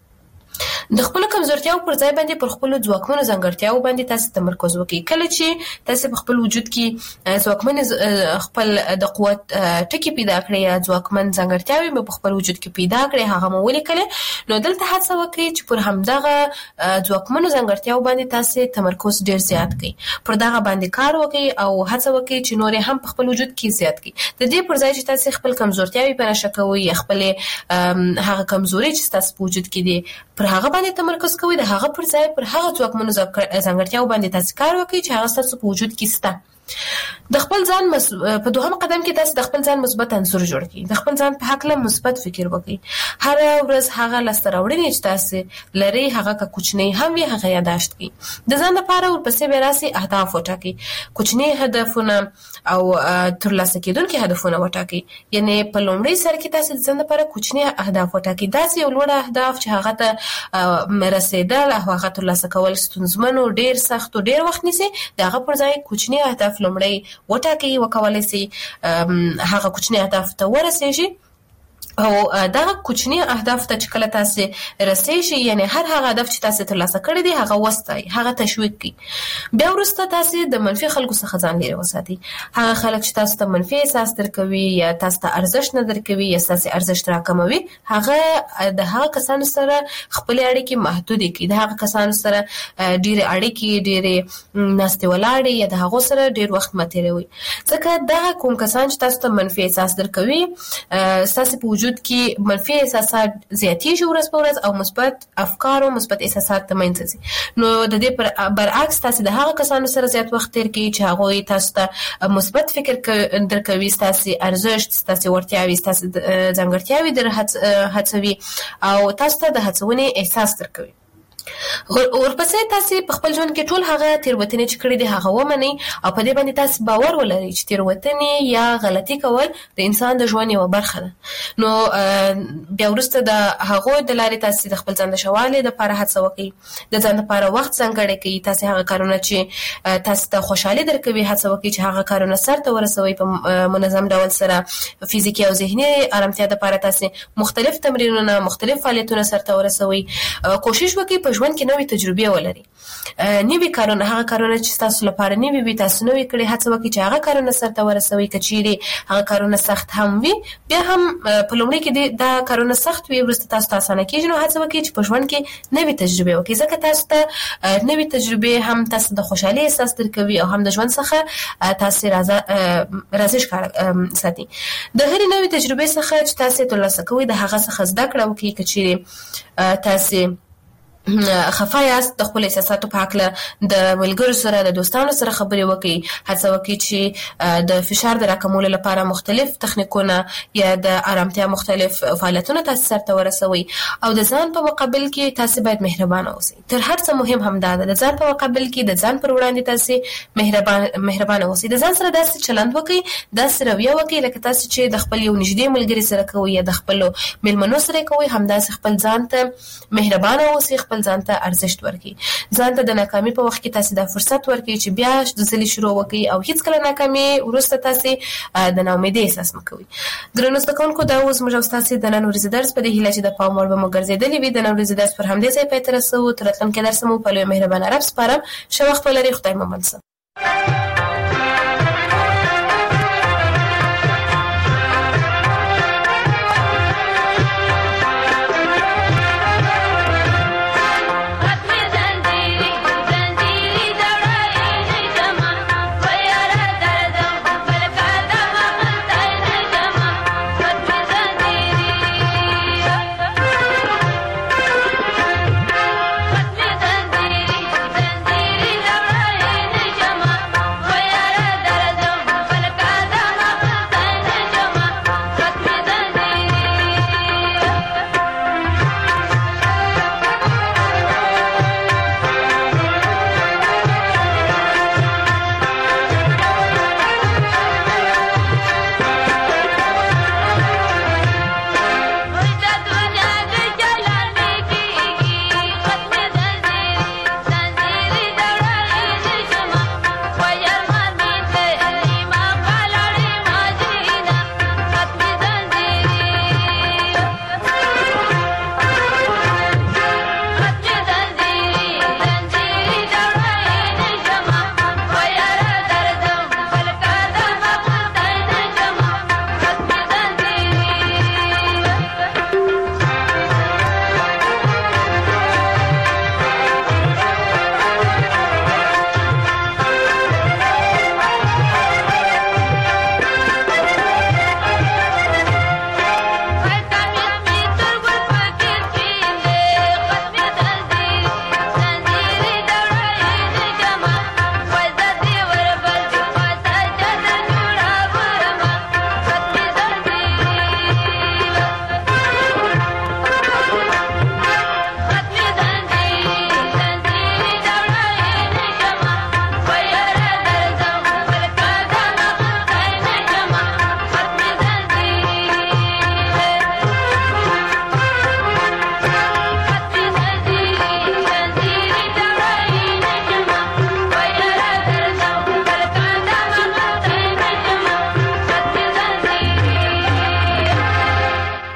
د خپل کمزورتیاو پر ځای باندې پر خپل ځواکمنو ځانګړتیاو باندې تاسو تمرکز وکړئ. کله چې تاسو په خپل وجود کې ځواکمن خپل د قوت ټکي پیدا کړئ یا ځواکمن ځانګړتیاوې په خپل وجود کې پیدا کړئ، هغه مو ولیکلې، نو دلته هڅه وکړئ چې پر همدغه ځواکمنو ځانګړتیاو باندې تاسو تمرکز ډیر زیات کړئ، پر دغه باندې کار وکړئ او هڅه وکړئ چې نور هم په خپل وجود کې زیات کړئ. د دې پر ځای چې تاسو خپل کمزورتیاوې په نشه کوئ یا خپل هغه کمزوري چې تاسو په وجود کې دي پر هغه باندې تمرکز کوئ، د هغه پر ځای پر هغه ځواکمنو ځانګړتیاو باندې تاسو کار وکړئ چې هغه ستاسو په وجود کې شته. د خپل ځان مس... په دوهم قدم کې تاسو د خپل ځان مثبت عنصر جوړ کړئ. د خپل ځان په هکله مثبت فکر وکړئ. هر ورځ هغه لاسته راوړنې چې تاسو لرئ هغه که کوچنی هم وي هغه یاداشت کړئ. د ځان لپاره ورپسې بیا راسئ اهداف وټاکئ، کوچني هدفونه او ترلاسه کېدونکي هدفونه وټاکئ. یعنی په لومړي سر کې تاسو د ځان لپاره کوچني اهداف وټاکئ، داسې یو لوړ اهداف چې هغه ته رسیدل او هغه ترلاسه کول ستونزمن او ډیر سخت او ډیر وخت نیسي. د هغه پر ځای کوچني اهداف لومړی وټاکئ، وکولای شئ هغه کوچني اهداف ته ورسیږئ او دغه کوچني اهداف ته چې کله تاسو رسیږئ، یعنی هر هغه هدف چې تاسو ترلاسه کړی دی هغه وستایئ، هغه تشویق کړئ. بیا وروسته تاسو د منفي خلکو څخه ځان لرې وساتئ. هغه خلک چې تاسو ته منفي احساس درکوي یا تاسو ته ارزښت نه درکوي یا تاسو ارزښت راکموي، هغه د هغه کسانو سره خپل اړیکې محدود کړئ. د هغه کسانو سره ډېرې اړیکې، ډېرې ناستې ولاړې یا د هغو سره ډېر وخت مه تېروئ، ځکه دغه کوم کسان چې تاسو ته منفي احساس درکوي ستاسو په وجود کې منفي احساسات زیاتېږي ورځ په ورځ او مثبت افکار او مثبت احساسات ته منځ ځي. نو د دې پر برعکس تاسو د هغه کسانو سره زیات وخت تیر کړئ چې هغوی تاسو ته مثبت فکر درکوي، ستاسو ارزښت، ستاسو وړتیاوې، ستاسو ځانګړتیاوې در هڅوي او تاسو ته د هڅونې احساس درکوي. ورپسې تاسو په خپل ژوند کې ټول هغه تیروتنې چې کړې دي هغه ومنئ او په دې باندې تاسو باور ولرئ چې تیروتنې یا غلطي کول د انسان د ژوند یوه برخه ده. نو بیا وروسته د هغو د لارې تاسو د خپل ځان د ښه والي دپاره هڅه وکړئ، د ځان لپاره وخت ځانګړی کړئ. تاسو هغه کارونه چې تاسو ته خوشحالي درکوي هڅه وکړئ چې هغه کارونه سرته ورسوئ په منظم ډول سره. فزیکي او ذهني ارامتیا دپاره تاسو مختلف تمرینونه، مختلف فعالیتونه سرته ورسوئ. کوشش وکړئ په ژوند کې نوې تجربې ولري، نوي کارونه، هغه کارونه چې تاسو لپاره نوي وي تاسو نوي کړئ. هڅه وکړئ چې هغه کارونه سرته ورسوئ. که چیرې هغه کارونه سخت هم وي بیا هم په لومړي کې دا کارونه سخت وي، وروسته تاسو ته اسانه کېږي. نو هڅه وکړئ چې په ژوند کې نوي تجربې وکړئ، ځکه تاسو ته نوي تجربې هم تاسو د خوشحالۍ احساس درکوي او هم د ژوند څخه تاسو راضي ښکاره ساتي. د هرې نوې تجربې څخه چې تاسو ترلاسه کوئ د هغه څخه زده کړه وکړئ. که چیرې تاسو خفه یاست د خپل احساساتو په هکله د ملګرو سره، د دوستانو سره خبرې وکړئ. هڅه وکړئ چې د فشار د راکمولو لپاره مختلف تخنیکونه یا د آرامتیا مختلف فعالیتونه تاسو سرته ورسوئ او د ځان په مقابل کې تاسو باید مهربانه اوسئ. تر هر څه مهم هم دا ده د ځان په مقابل کې د ځان پر وړاندې تاسو مهربان مهربانه اوسئ. د ځان سره داسې چلند وکړئ، داسې رویه وکړئ لکه تاسو چې د خپل یو نږدې ملګري سره کوئ یا د خپلو مېلمنو سره کوئ، همداسې خپل ځان ته مهربانه اوسئ، خپل ځان ته ارزښت ورکړئ. ځان ته د ناکامي په وخت کې تاسو دا فرصت ورکړئ چې بیا د ځلې شروع وکړئ او هیڅکله ناکامي وروسته تاسو د ناامیدۍ احساس مه کوئ. درنو زده کوونکو، دا اوس موږ او ستاسو د نن ورځې درس په دې هیله چې د پام وړ به مو ګرځېدلی وي. د نن ورځې درس پر همدې ځای پای ته رسوو. تر راتلونکي درسه مو په لوی مهربانه رب سپارم. ښه وخت ولرئ. خدای مو مل شه.